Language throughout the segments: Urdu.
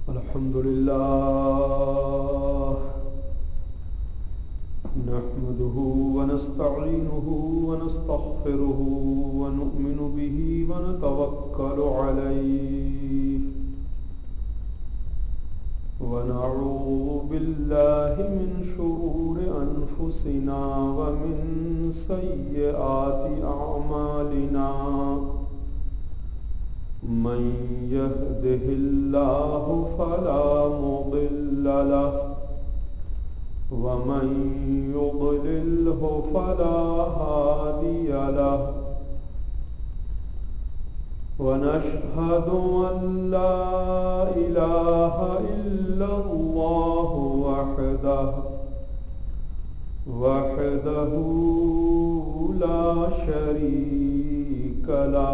الحمد لله نحمده ونستعينه ونستغفره ونؤمن به ونتوكل عليه ونعوذ بالله من شرور أنفسنا ومن سيئات أعمالنا من يهده الله فلا مضل له ومن يضلله فلا هادي له ونشهد أن لا إله إلا الله وحده لا شريك له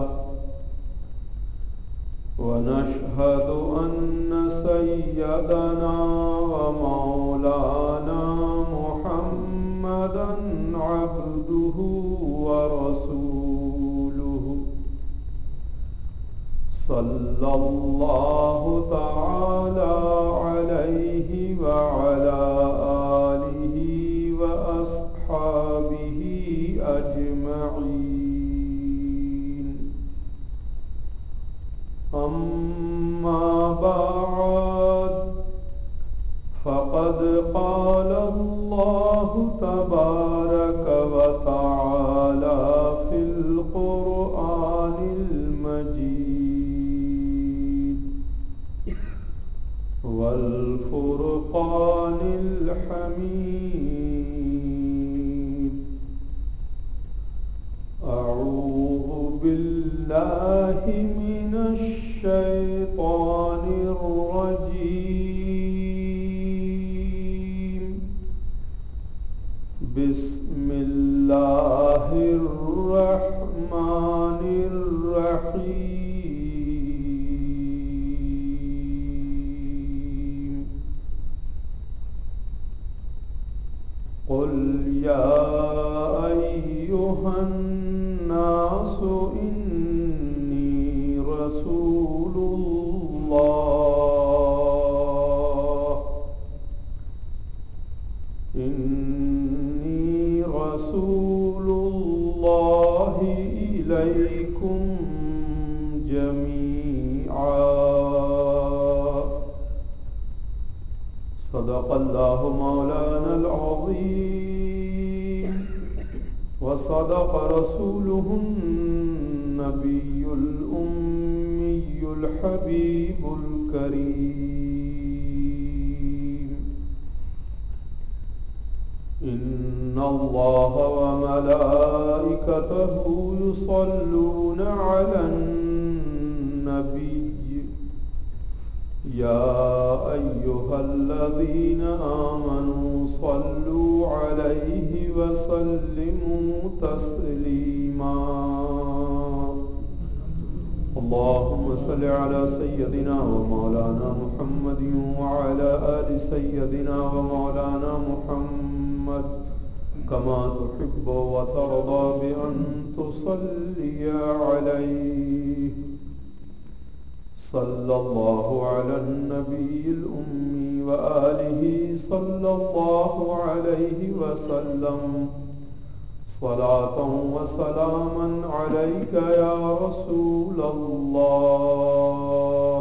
ونشهد أن سيدنا ومولانا محمدًا عبده ورسوله صلى الله تعالى عليه وعلى آله وأصحابه أجمعين أما بعد فقد قال الله تبارك وتعالى في القرآن المجيد والفرقان الحميد أعوذ بالله من الشيطان الرجيم بسم الله الرحمن الرحيم قل يا أيها الناس إني رسول الله إليكم جميعا صدق الله مولانا العظيم وصدق رسوله النبي الأمي الحبيب الكريم إن الله وملائكته يصلون على النبي يا أيها الذين آمنوا صلوا عليه وسلموا تسليما اللهم صل على سيدنا ومولانا محمد وعلى آل سيدنا ومولانا محمد كما تحب وترضى بأن تصلي عليه صلى الله على النبي الأمي وآله صلى الله عليه وسلم صلاة وسلاما عليك يا رسول الله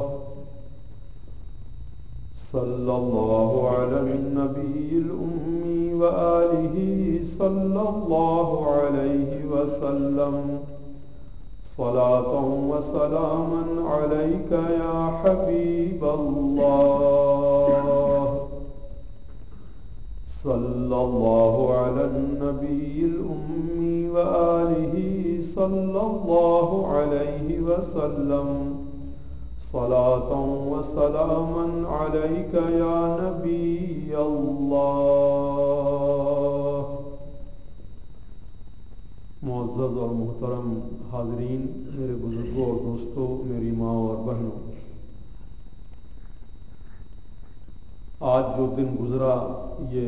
صلى الله على النبي الأمي وآله صلى الله عليه وسلم صلاة وسلاما عليك يا حبيب الله صلى الله على النبي الأمي وآله صلى الله عليه وسلم صلاة وسلاما عليك يا نبي الله معزز اور محترم حاضرین، میرے بزرگوں اور دوستوں، میری ماں اور بہنوں، آج جو دن گزرا یہ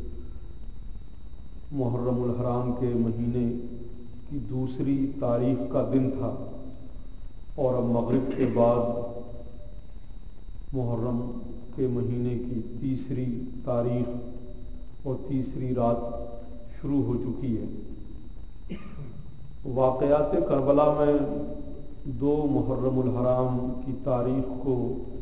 محرم الحرام کے مہینے کی دوسری تاریخ کا دن تھا، اور اب مغرب کے بعد محرم کے مہینے کی تیسری تاریخ اور تیسری رات شروع ہو چکی ہے۔ واقعات کربلا میں 2 محرم الحرام کی تاریخ کو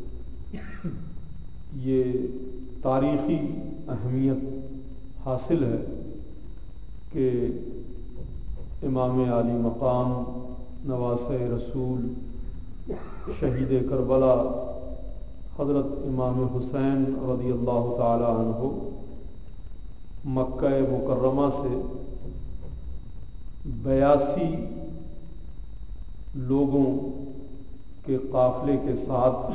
یہ تاریخی اہمیت حاصل ہے کہ امام عالی مقام نواسۂ رسول شہید کربلا حضرت امام حسین رضی اللہ تعالی عنہ مکہ مکرمہ سے 82 لوگوں کے قافلے کے ساتھ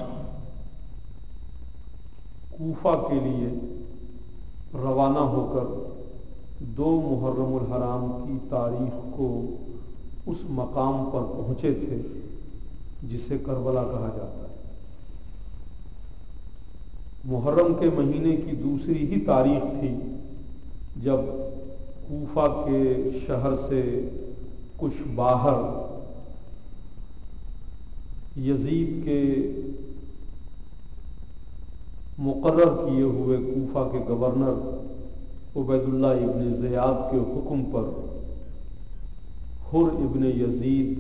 کوفہ کے لیے روانہ ہو کر 2 محرم الحرام کی تاریخ کو اس مقام پر پہنچے تھے جسے کربلا کہا جاتا ہے۔ محرم کے مہینے کی دوسری ہی تاریخ تھی جب کوفہ کے شہر سے کچھ باہر یزید کے مقرر کیے ہوئے کوفہ کے گورنر عبید اللہ ابن زیاد کے حکم پر حر ابن یزید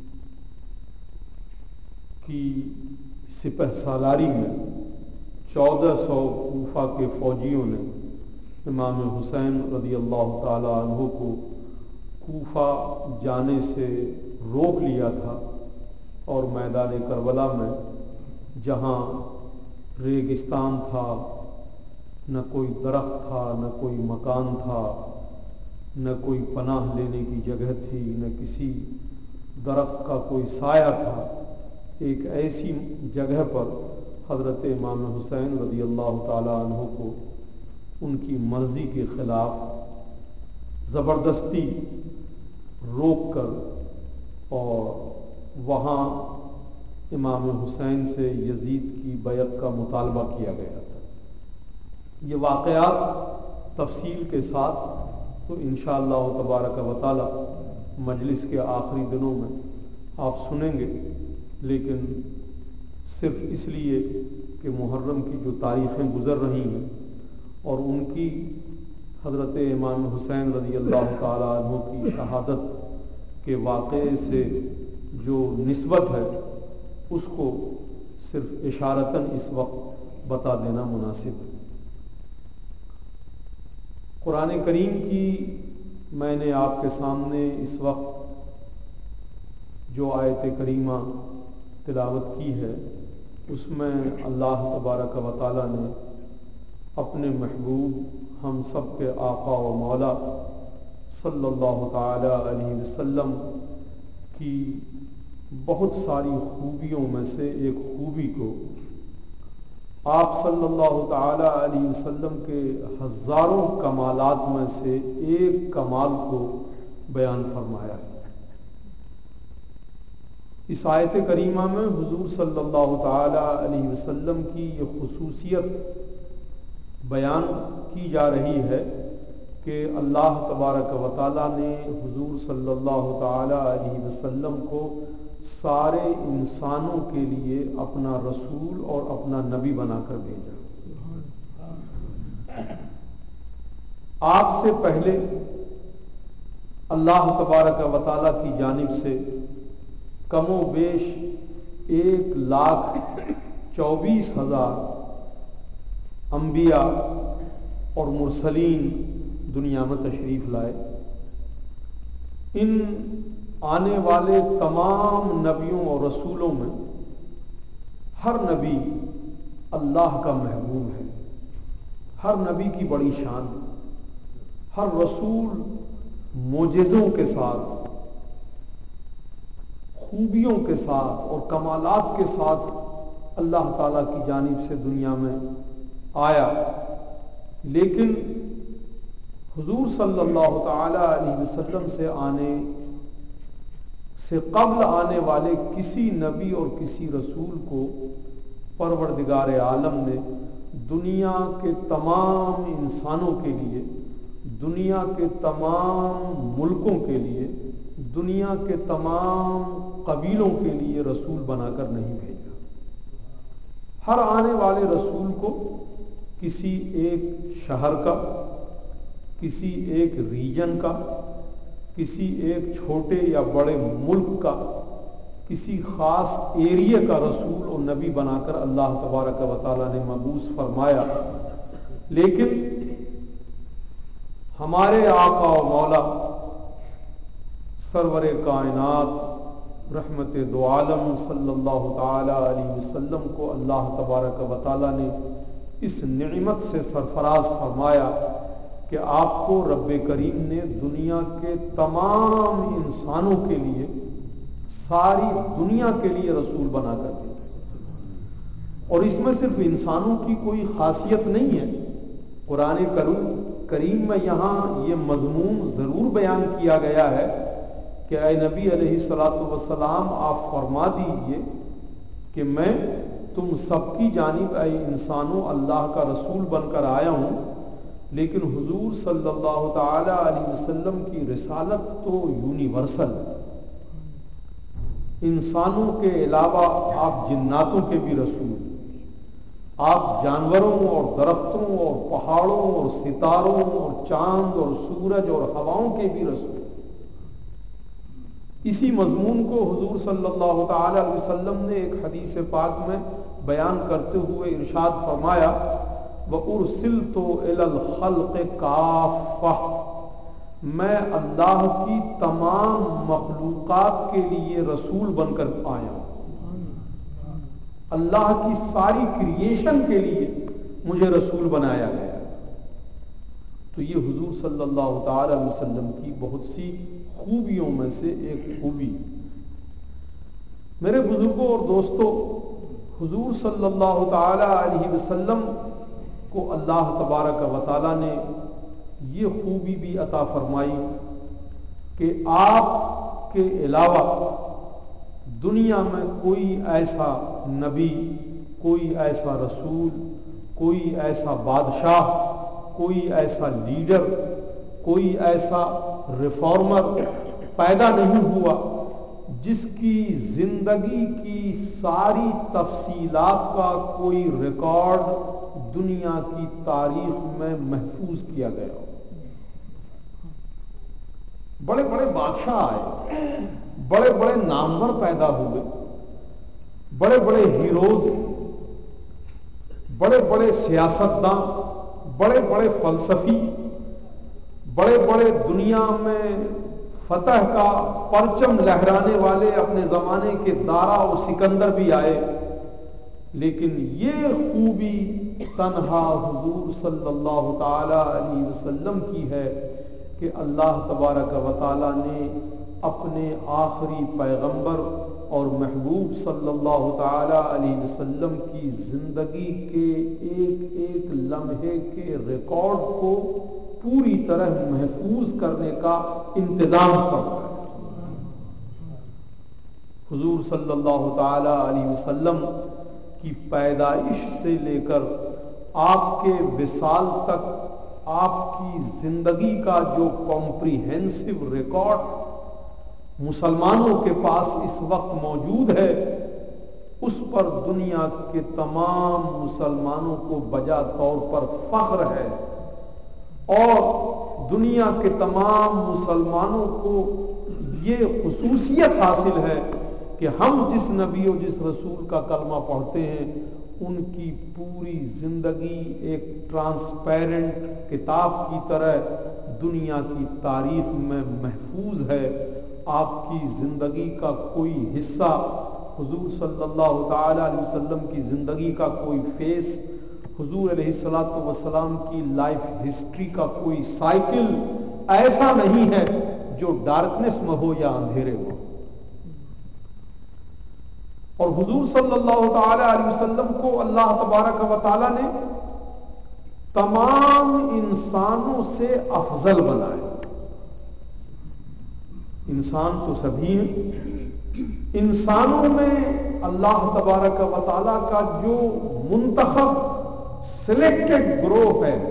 کی سپہ سالاری میں 1400 کوفہ کے فوجیوں نے امام حسین رضی اللہ تعالی عنہ کو کوفہ جانے سے روک لیا تھا، اور میدان کربلا میں جہاں ریگستان تھا، نہ کوئی درخت تھا، نہ کوئی مکان تھا، نہ کوئی پناہ لینے کی جگہ تھی، نہ کسی درخت کا کوئی سایہ تھا، ایک ایسی جگہ پر حضرت امام حسین رضی اللہ تعالی عنہ کو ان کی مرضی کے خلاف زبردستی روک کر اور وہاں امام حسین سے یزید کی بیعت کا مطالبہ کیا گیا تھا۔ یہ واقعات تفصیل کے ساتھ تو انشاءاللہ تبارک و تعالی مجلس کے آخری دنوں میں آپ سنیں گے، لیکن صرف اس لیے کہ محرم کی جو تاریخیں گزر رہی ہیں اور ان کی حضرت امام حسین رضی اللہ تعالی عنہ کی شہادت کے واقعے سے جو نسبت ہے اس کو صرف اشارتاً اس وقت بتا دینا مناسب ہے۔ قرآن کریم کی میں نے آپ کے سامنے اس وقت جو آیت کریمہ تلاوت کی ہے، اس میں اللہ تبارک و تعالی نے اپنے محبوب ہم سب کے آقا و مولا صلی اللہ تعالی علیہ وسلم کی بہت ساری خوبیوں میں سے ایک خوبی کو، آپ صلی اللہ تعالی علیہ وسلم کے ہزاروں کمالات میں سے ایک کمال کو بیان فرمایا ہے۔ اس آیت کریمہ میں حضور صلی اللہ تعالی علیہ وسلم کی یہ خصوصیت بیان کی جا رہی ہے کہ اللہ تبارک و تعالی نے حضور صلی اللہ تعالی علیہ وسلم کو سارے انسانوں کے لیے اپنا رسول اور اپنا نبی بنا کر بھیجا۔ آپ سے پہلے اللہ تبارک و تعالی کی جانب سے کم و بیش 1,24,000 انبیاء اور مرسلین دنیا میں تشریف لائے۔ ان آنے والے تمام نبیوں اور رسولوں میں ہر نبی اللہ کا محبوب ہے، ہر نبی کی بڑی شان، ہر رسول معجزوں کے ساتھ، خوبیوں کے ساتھ اور کمالات کے ساتھ اللہ تعالیٰ کی جانب سے دنیا میں آیا، لیکن حضور صلی اللہ تعالی علیہ وسلم سے قبل آنے والے کسی نبی اور کسی رسول کو پروردگار عالم نے دنیا کے تمام انسانوں کے لیے، دنیا کے تمام ملکوں کے لیے، دنیا کے تمام قبیلوں کے لیے رسول بنا کر نہیں بھیجا۔ ہر آنے والے رسول کو کسی ایک شہر کا، کسی ایک ریجن کا، کسی ایک چھوٹے یا بڑے ملک کا، کسی خاص ایریا کا رسول اور نبی بنا کر اللہ تبارک و تعالیٰ نے مبعوث فرمایا. لیکن ہمارے آقا و مولا سرور کائنات رحمت دو عالم صلی اللہ تعالی علیہ وسلم کو اللہ تبارک و تعالیٰ نے اس نعمت سے سرفراز فرمایا کہ آپ کو رب کریم نے دنیا کے تمام انسانوں کے لیے، ساری دنیا کے لیے رسول بنا کر دیا. اور اس میں صرف انسانوں کی کوئی خاصیت نہیں ہے. قرآن کریم میں یہاں یہ مضمون ضرور بیان کیا گیا ہے کہ اے نبی علیہ الصلاۃ والسلام آپ فرما دیجئے کہ میں تم سب کی جانب اے انسانوں اللہ کا رسول بن کر آیا ہوں. لیکن حضور صلی اللہ تعالی علیہ وسلم کی رسالت تو یونیورسل ہے. انسانوں کے علاوہ آپ جناتوں کے بھی رسول ہیں، آپ جانوروں اور درختوں اور پہاڑوں اور ستاروں اور چاند اور سورج اور ہواؤں کے بھی رسول. اسی مضمون کو حضور صلی اللہ تعالی علیہ وسلم نے ایک حدیث پاک میں بیان کرتے ہوئے ارشاد فرمایا وَأُرْسِلْتُ إِلَى الْخَلْقِ كَافَّةً، میں اللہ کی تمام مخلوقات کے لیے رسول بن کر آیا ہوں. اللہ کی ساری کریشن کے لیے مجھے رسول بنایا گیا. تو یہ حضور صلی اللہ تعالی علیہ وسلم کی بہت سی خوبیوں میں سے ایک خوبی. میرے بزرگوں اور دوستوں، حضور صلی اللہ تعالی علیہ وسلم کو اللہ تبارک و تعالی نے یہ خوبی بھی عطا فرمائی کہ آپ کے علاوہ دنیا میں کوئی ایسا نبی، کوئی ایسا رسول، کوئی ایسا بادشاہ، کوئی ایسا لیڈر، کوئی ایسا ریفارمر پیدا نہیں ہوا جس کی زندگی کی ساری تفصیلات کا کوئی ریکارڈ دنیا کی تاریخ میں محفوظ کیا گیا ہو. بڑے بڑے بادشاہ آئے، بڑے بڑے نامور پیدا ہوئے، بڑے بڑے ہیروز، بڑے بڑے سیاستداں، بڑے بڑے فلسفی، بڑے بڑے دنیا میں فتح کا پرچم لہرانے والے اپنے زمانے کے دارا و سکندر بھی آئے. لیکن یہ خوبی تنہا حضور صلی اللہ تعالی علیہ وسلم کی ہے کہ اللہ تبارک و تعالی نے اپنے آخری پیغمبر اور محبوب صلی اللہ تعالی علیہ وسلم کی زندگی کے ایک ایک لمحے کے ریکارڈ کو پوری طرح محفوظ کرنے کا انتظام فرمایا. حضور صلی اللہ تعالی علیہ وسلم کی پیدائش سے لے کر آپ کے وصال تک آپ کی زندگی کا جو کمپریہنسو ریکارڈ مسلمانوں کے پاس اس وقت موجود ہے، اس پر دنیا کے تمام مسلمانوں کو بجا طور پر فخر ہے. اور دنیا کے تمام مسلمانوں کو یہ خصوصیت حاصل ہے کہ ہم جس نبی و جس رسول کا کلمہ پڑھتے ہیں ان کی پوری زندگی ایک ٹرانسپیرنٹ کتاب کی طرح دنیا کی تاریخ میں محفوظ ہے. آپ کی زندگی کا کوئی حصہ، حضور صلی اللہ تعالی علیہ وسلم کی زندگی کا کوئی فیس، حضور علیہ الصلوۃ والسلام کی لائف ہسٹری کا کوئی سائیکل ایسا نہیں ہے جو ڈارکنس میں ہو یا اندھیرے ہو. اور حضور صلی اللہ تعالی علیہ وسلم کو اللہ تبارک و تعالی نے تمام انسانوں سے افضل بنایا. انسان تو سبھی ہیں، انسانوں میں اللہ تبارک و تعالی کا جو منتخب سلیکٹڈ گروہ ہے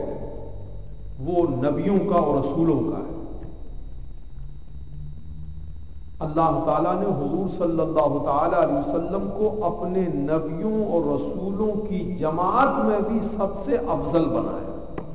وہ نبیوں کا اور رسولوں کا ہے. اللہ تعالیٰ نے حضور صلی اللہ تعالی علیہ وسلم کو اپنے نبیوں اور رسولوں کی جماعت میں بھی سب سے افضل بنایا،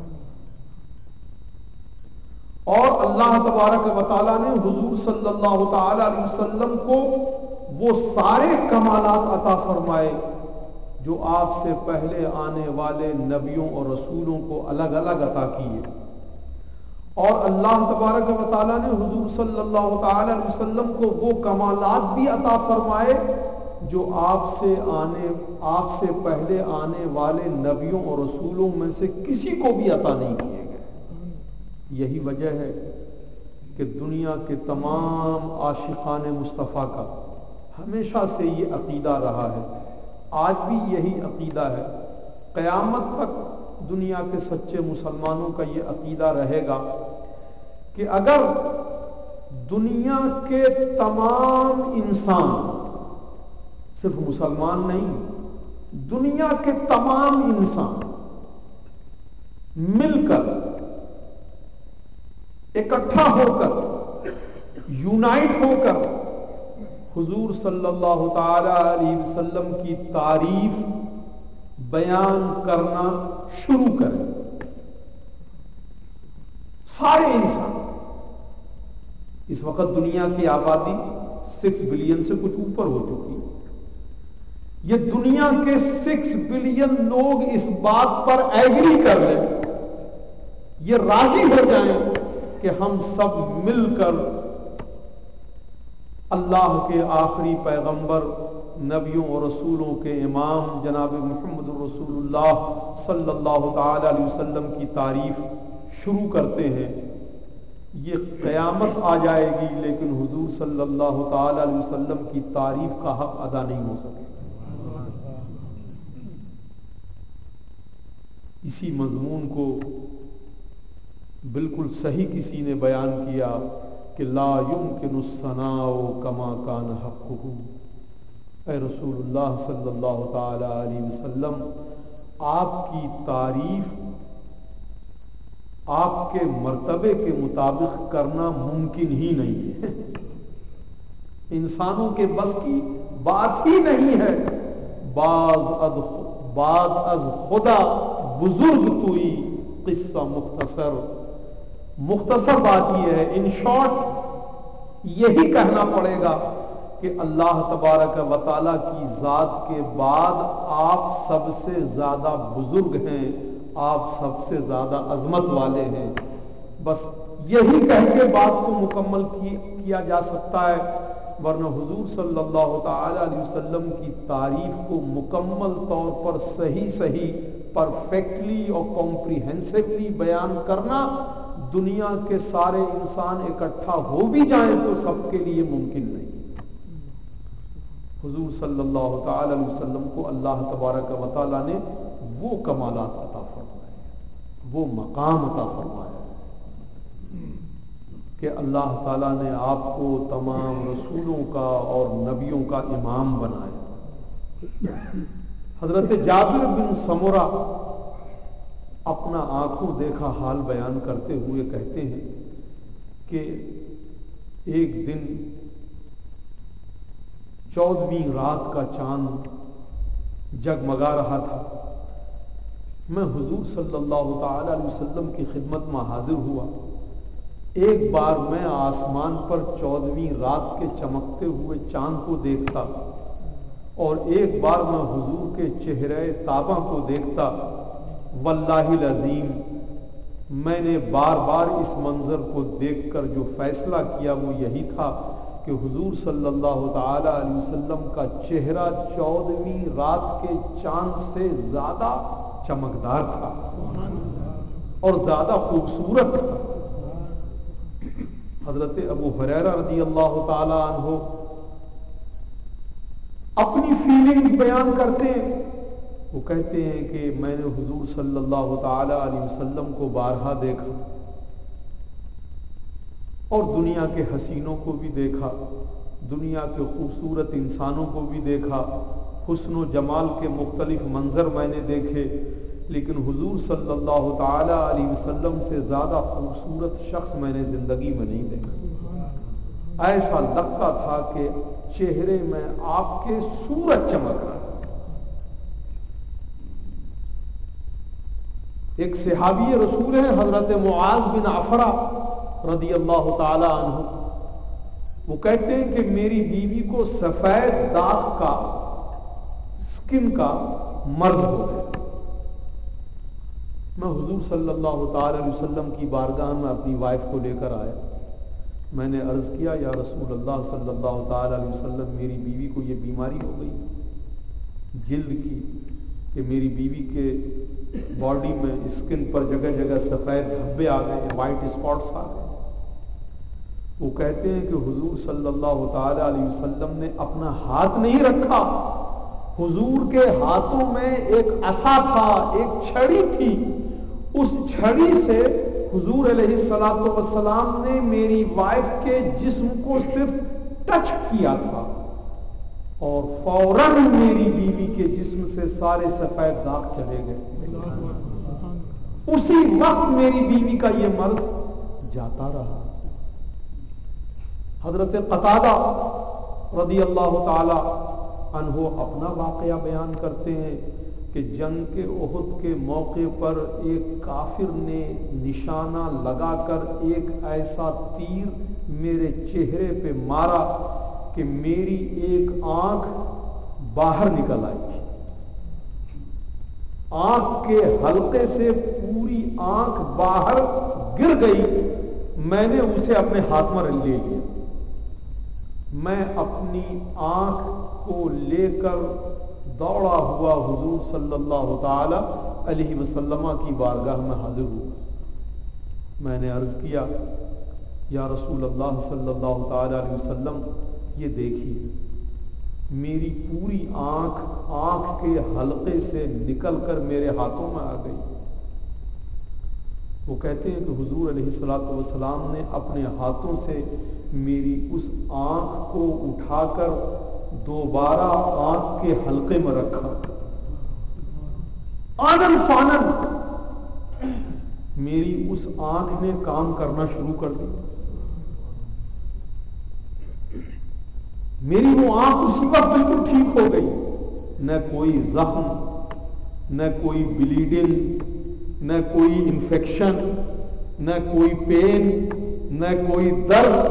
اور اللہ تبارک و تعالیٰ نے حضور صلی اللہ تعالی علیہ وسلم کو وہ سارے کمالات عطا فرمائے جو آپ سے پہلے آنے والے نبیوں اور رسولوں کو الگ الگ عطا کیے، اور اللہ تبارک و تعالیٰ نے حضور صلی اللہ تعالی علیہ وسلم کو وہ کمالات بھی عطا فرمائے جو آپ سے پہلے آنے والے نبیوں اور رسولوں میں سے کسی کو بھی عطا نہیں کیے گئے۔ یہی وجہ ہے کہ دنیا کے تمام عاشقان مصطفیٰ کا ہمیشہ سے یہ عقیدہ رہا ہے، آج بھی یہی عقیدہ ہے، قیامت تک دنیا کے سچے مسلمانوں کا یہ عقیدہ رہے گا کہ اگر دنیا کے تمام انسان، صرف مسلمان نہیں، دنیا کے تمام انسان مل کر اکٹھا ہو کر یونائٹ ہو کر حضور صلی اللہ تعالی علیہ وسلم کی تعریف بیان کرنا شروع کریں، سارے انسان، اس وقت دنیا کی آبادی 6 بلین سے کچھ اوپر ہو چکی ہے، یہ دنیا کے 6 بلین لوگ اس بات پر ایگری کر لیں، یہ راضی ہو جائیں کہ ہم سب مل کر اللہ کے آخری پیغمبر، نبیوں اور رسولوں کے امام جناب محمد رسول اللہ صلی اللہ تعالی علیہ وسلم کی تعریف شروع کرتے ہیں، یہ قیامت آ جائے گی لیکن حضور صلی اللہ تعالی علیہ وسلم کی تعریف کا حق ادا نہیں ہو سکے۔ اسی مضمون کو بالکل صحیح کسی نے بیان کیا کہ لا يمكن الثناء كما كان حقه، اے رسول اللہ صلی اللہ تعالی علیہ وسلم، آپ کی تعریف آپ کے مرتبے کے مطابق کرنا ممکن ہی نہیں ہے، انسانوں کے بس کی بات ہی نہیں ہے، بعد از خدا بزرگ توئی، قصہ مختصر بات یہ ہے، ان شارٹ یہی کہنا پڑے گا کہ اللہ تبارک و تعالیٰ کی ذات کے بعد آپ سب سے زیادہ بزرگ ہیں، آپ سب سے زیادہ عظمت والے ہیں، بس یہی کہہ کے بات کو مکمل کیا جا سکتا ہے، ورنہ حضور صلی اللہ تعالی علیہ وسلم کی تعریف کو مکمل طور پر صحیح پرفیکٹلی اور کمپریہنسولی بیان کرنا دنیا کے سارے انسان اکٹھا ہو بھی جائیں تو سب کے لیے ممکن نہیں۔ حضور صلی اللہ تعالی علیہ وسلم کو اللہ تبارک و تعالی نے وہ کمالات عطا فرمائے، وہ مقام عطا فرمایا ہے کہ اللہ تعالیٰ نے آپ کو تمام رسولوں کا اور نبیوں کا امام بنایا۔ حضرت جابر بن سمرہ اپنا آنکھوں دیکھا حال بیان کرتے ہوئے کہتے ہیں کہ ایک دن 14ویں رات کا چاند جگمگا رہا تھا، میں حضور صلی اللہ تعالی علیہ وسلم کی خدمت میں حاضر ہوا، ایک بار میں آسمان پر 14ویں رات کے چمکتے ہوئے چاند کو دیکھتا اور ایک بار میں حضور کے چہرے تابہ کو دیکھتا، واللہ العظیم میں نے بار بار اس منظر کو دیکھ کر جو فیصلہ کیا وہ یہی تھا کہ حضور صلی اللہ تعالی علیہ وسلم کا چہرہ 14ویں رات کے چاند سے زیادہ چمکدار تھا اور زیادہ خوبصورت تھا۔ حضرت ابو ہریرہ رضی اللہ تعالی عنہ اپنی فیلنگز بیان کرتے ہیں، وہ کہتے ہیں کہ میں نے حضور صلی اللہ تعالی علیہ وسلم کو بارہا دیکھا اور دنیا کے حسینوں کو بھی دیکھا، دنیا کے خوبصورت انسانوں کو بھی دیکھا، حسن و جمال کے مختلف منظر میں نے دیکھے، لیکن حضور صلی اللہ تعالی علیہ وسلم سے زیادہ خوبصورت شخص میں نے زندگی میں نہیں دیکھا۔ ایسا لگتا تھا کہ چہرے میں آپ کے سورج چمک رہا. ایک صحابی رسول ہیں حضرت معاذ بن عفرہ رضی اللہ تعالی عنہ. وہ کہتے ہیں کہ میری بیوی کو سفید داغ کا سکن کا مرض ہو گیا. میں حضور صلی اللہ تعالی علیہ وسلم کی بارگاہ میں اپنی وائف کو لے کر آیا. میں نے عرض کیا یا رسول اللہ صلی اللہ تعالی علیہ وسلم میری بیوی کو یہ بیماری ہو گئی جلد کی کہ میری بیوی کے باڈی میں اسکن پر جگہ جگہ سفید دھبے آ گئے, وائٹ اسپاٹس آ گئے. وہ کہتے ہیں کہ حضور صلی اللہ تعالی علیہ وسلم نے اپنا ہاتھ نہیں رکھا, حضور کے ہاتھوں میں ایک عصا تھا, ایک چھڑی تھی. اس چھڑی سے حضور علیہ الصلوۃ والسلام نے میری وائف کے جسم کو صرف ٹچ کیا تھا اور فوراً میری بیوی کے جسم سے سارے سفید داغ چلے گئے. اسی وقت میری بیوی کا یہ مرض جاتا رہا. حضرت قتادہ رضی اللہ تعالی عنہ اپنا واقعہ بیان کرتے ہیں کہ جنگ کے احد کے موقع پر ایک کافر نے نشانہ لگا کر ایک ایسا تیر میرے چہرے پہ مارا کہ میری ایک آنکھ باہر نکل آئی. آنکھ کے حلقے سے پوری آنکھ باہر گر گئی. میں نے اسے اپنے ہاتھ میں لے لیا. میں اپنی آنکھ کو لے کر دوڑا ہوا حضور صلی اللہ تعالی علیہ وسلم کی بارگاہ میں حاضر ہوا. میں نے عرض کیا یا رسول اللہ صلی اللہ تعالی علیہ وسلم یہ دیکھیے میری پوری آنکھ کے حلقے سے نکل کر میرے ہاتھوں میں آ گئی. وہ کہتے ہیں کہ حضور علیہ الصلوۃ والسلام نے اپنے ہاتھوں سے میری اس آنکھ کو اٹھا کر دوبارہ آنکھ کے حلقے میں رکھا. آنن فانن میری اس آنکھ نے کام کرنا شروع کر دیا. میری وہ آنکھ اسی وقت بالکل ٹھیک ہو گئی. نہ کوئی زخم, نہ کوئی بلیڈنگ, نہ کوئی انفیکشن, نہ کوئی پین, نہ کوئی درد.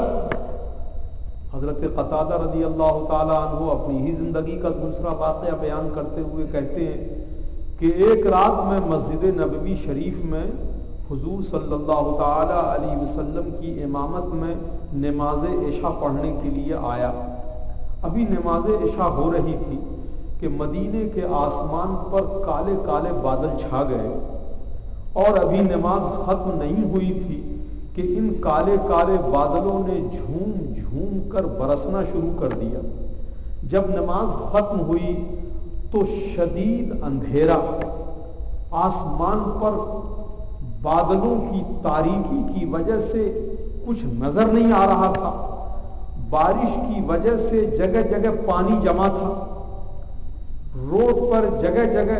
حضرت قتادہ رضی اللہ تعالی عنہ اپنی ہی زندگی کا دوسرا واقعہ بیان کرتے ہوئے کہتے ہیں کہ ایک رات میں مسجد نبوی شریف میں حضور صلی اللہ تعالی علیہ وسلم کی امامت میں نماز عشاء پڑھنے کے لیے آیا. ابھی نماز عشاء ہو رہی تھی کہ مدینے کے آسمان پر کالے کالے بادل چھا گئے اور ابھی نماز ختم نہیں ہوئی تھی کہ ان کالے کالے بادلوں نے جھوم جھوم کر برسنا شروع کر دیا. جب نماز ختم ہوئی تو شدید اندھیرا, آسمان پر بادلوں کی تاریکی کی وجہ سے کچھ نظر نہیں آ رہا تھا. بارش کی وجہ سے جگہ جگہ پانی جمع تھا. روڈ پر جگہ جگہ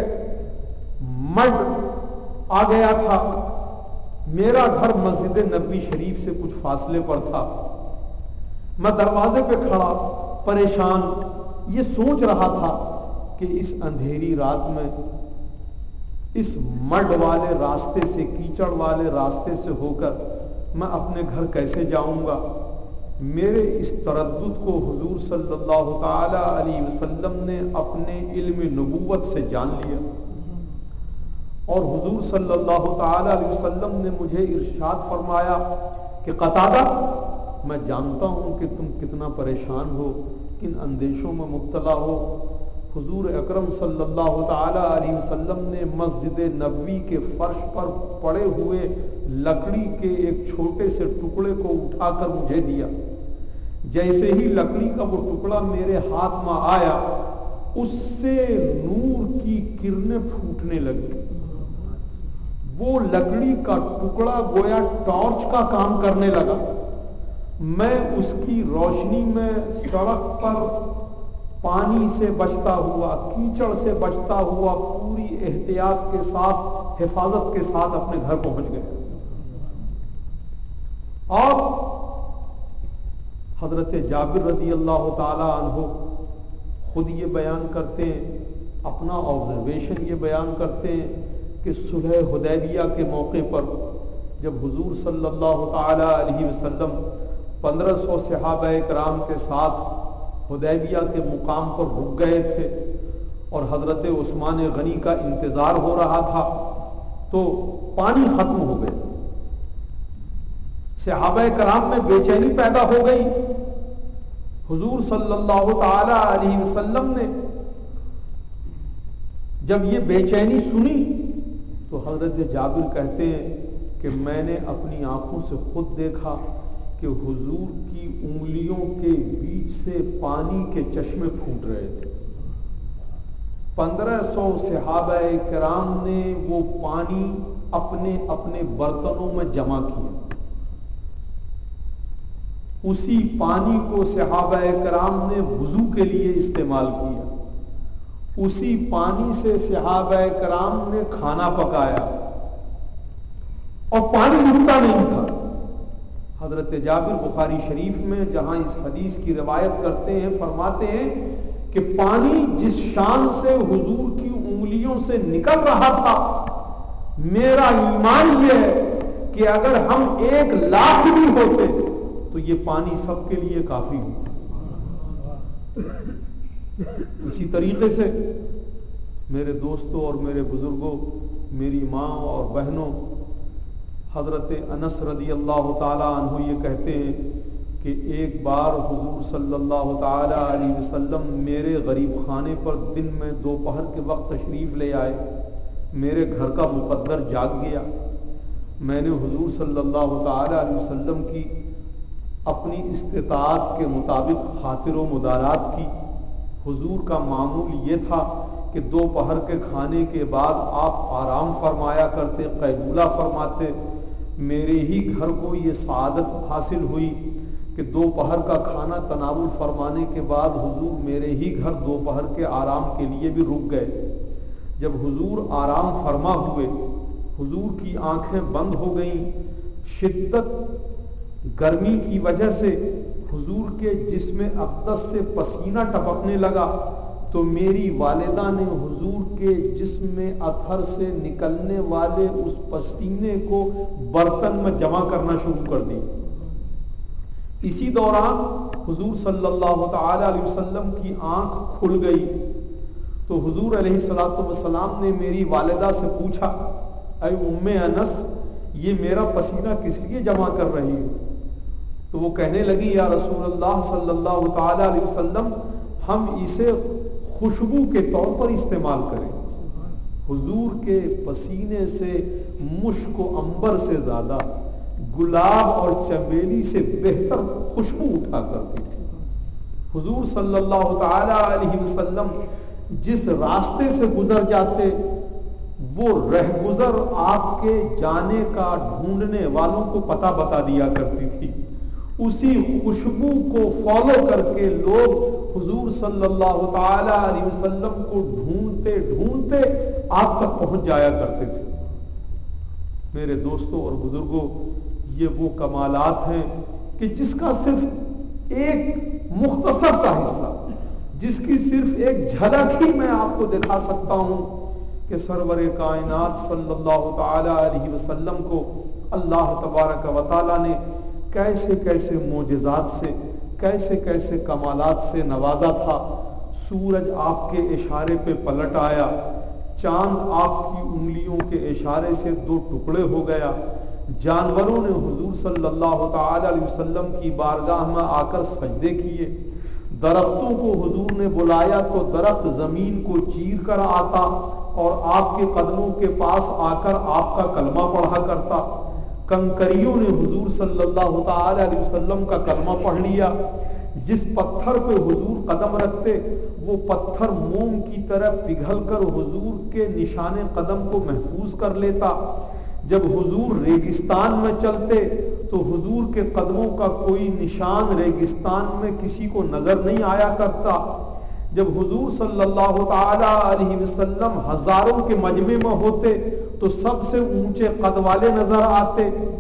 مڈ آ گیا تھا. میرا گھر مسجد نبوی شریف سے کچھ فاصلے پر تھا. میں دروازے پہ کھڑا پریشان یہ سوچ رہا تھا کہ اس اندھیری رات میں اس مڈ والے راستے سے, کیچڑ والے راستے سے ہو کر میں اپنے گھر کیسے جاؤں گا. میرے اس تردد کو حضور صلی اللہ تعالی علیہ وسلم نے اپنے علم نبوت سے جان لیا اور حضور صلی اللہ تعالی علیہ وسلم نے مجھے ارشاد فرمایا کہ قتادہ میں جانتا ہوں کہ تم کتنا پریشان ہو, کن اندیشوں میں مبتلا ہو. حضور اکرم صلی اللہ تعالی علیہ وسلم نے مسجد نبوی کے فرش پر پڑے ہوئے لکڑی کے ایک چھوٹے سے ٹکڑے کو اٹھا کر مجھے دیا. جیسے ہی لکڑی کا وہ ٹکڑا میرے ہاتھ میں آیا اس سے نور کی کرنیں پھوٹنے لگی. وہ لکڑی کا ٹکڑا گویا ٹارچ کا کام کرنے لگا. میں اس کی روشنی میں سڑک پر پانی سے بچتا ہوا, کیچڑ سے بچتا ہوا پوری احتیاط کے ساتھ, حفاظت کے ساتھ اپنے گھر پہنچ گیا. اور حضرت جابر رضی اللہ تعالی عنہ خود یہ بیان کرتے ہیں، اپنا آبزرویشن یہ بیان کرتے ہیں کہ صلح حدیبیہ کے موقع پر جب حضور صلی اللہ تعالی علیہ وسلم 1500 صحابہ کرام کے ساتھ حدیبیہ کے مقام پر رک گئے تھے اور حضرت عثمان غنی کا انتظار ہو رہا تھا تو پانی ختم ہو گئے، صحابہ کرام میں بے چینی پیدا ہو گئی۔ حضور صلی اللہ تعالی علیہ وسلم نے جب یہ بے چینی سنی تو حضرت جابر کہتے ہیں کہ میں نے اپنی آنکھوں سے خود دیکھا کہ حضور کی انگلیوں کے بیچ سے پانی کے چشمے پھوٹ رہے تھے۔ 1500 صحابہ کرام نے وہ پانی اپنے اپنے برتنوں میں جمع کیا، اسی پانی کو صحابہ کرام نے وضو کے لیے استعمال کیا، اسی پانی سے صحابہ کرام نے کھانا پکایا اور پانی رکتا نہیں تھا۔ حضرت جابر بخاری شریف میں جہاں اس حدیث کی روایت کرتے ہیں فرماتے ہیں کہ پانی جس شان سے حضور کی انگلیوں سے نکل رہا تھا، میرا ایمان یہ ہے کہ اگر ہم 1,00,000 بھی ہوتے تو یہ پانی سب کے لیے کافی ہوتا۔ اسی طریقے سے میرے دوستوں اور میرے بزرگوں، میری ماں اور بہنوں، حضرت انس رضی اللہ تعالی عنہ یہ کہتے ہیں کہ ایک بار حضور صلی اللہ تعالی علیہ وسلم میرے غریب خانے پر دن میں دوپہر کے وقت تشریف لے آئے، میرے گھر کا مقدر جاگ گیا، میں نے حضور صلی اللہ تعالی علیہ وسلم کی اپنی استطاعت کے مطابق خاطر و مدارات کی۔ حضور کا معمول یہ تھا کہ دوپہر کے کھانے کے بعد آپ آرام فرمایا کرتے، قیلولہ فرماتے۔ میرے ہی گھر کو یہ سعادت حاصل ہوئی کہ دوپہر کا کھانا تناول فرمانے کے بعد حضور میرے ہی گھر دوپہر کے آرام کے لیے بھی رک گئے۔ جب حضور آرام فرما ہوئے، حضور کی آنکھیں بند ہو گئیں، شدت گرمی کی وجہ سے حضور کے جسم اقدس سے پسینہ ٹپکنے لگا تو میری والدہ نے حضور کے جسم اطہر سے نکلنے والے اس پسینے کو برتن میں جمع کرنا شروع کر دی۔ اسی دوران حضور صلی اللہ تعالی علیہ وسلم کی آنکھ کھل گئی تو حضور علیہ الصلوۃ والسلام نے میری والدہ سے پوچھا، اے ام انس، یہ میرا پسینہ کس لیے جمع کر رہی ہو؟ تو وہ کہنے لگی، یا رسول اللہ صلی اللہ تعالی علیہ وسلم، ہم اسے خوشبو کے طور پر استعمال کریں۔ حضور کے پسینے سے مشک و عنبر سے زیادہ گلاب اور چمیلی سے بہتر خوشبو اٹھا کرتی تھی۔ حضور صلی اللہ تعالی علیہ وسلم جس راستے سے گزر جاتے وہ رہگزر آپ کے جانے کا ڈھونڈنے والوں کو پتہ بتا دیا کرتی تھی۔ اسی خوشبو کو فالو کر کے لوگ حضور صلی اللہ تعالی علیہ وسلم کو ڈھونڈتے ڈھونڈتے آپ تک پہنچ جایا کرتے تھے۔ میرے دوستوں اور بزرگوں، یہ وہ کمالات ہیں کہ جس کا صرف ایک مختصر سا حصہ، جس کی صرف ایک جھلک ہی میں آپ کو دکھا سکتا ہوں کہ سرور کائنات صلی اللہ تعالی علیہ وسلم کو اللہ تبارک و تعالی نے کیسے کیسے معجزات سے، کیسے کیسے کمالات سے نوازا تھا۔ سورج آپ کے اشارے پہ پلٹ آیا، چاند آپ کی انگلیوں کے اشارے سے 2 ٹکڑے ہو گیا، جانوروں نے حضور صلی اللہ تعالی علیہ وسلم کی بارگاہ میں آ کر سجدے کیے، درختوں کو حضور نے بلایا تو درخت زمین کو چیر کر آتا اور آپ کے قدموں کے پاس آ کر آپ کا کلمہ پڑھا کرتا، کنکریوں نے حضور صلی اللہ تعالی علیہ وسلم کا کلمہ پڑھ لیا، جس پتھر پہ حضور قدم رکھتے وہ پتھر موم کی طرح پگھل کر حضور کے نشان قدم کو محفوظ کر لیتا، جب حضور ریگستان میں چلتے تو حضور کے قدموں کا کوئی نشان ریگستان میں کسی کو نظر نہیں آیا کرتا، جب حضور صلی اللہ تعالی علیہ وسلم ہزاروں کے مجمع میں ہوتے تو سب سے اونچے قد والے نظر آتے،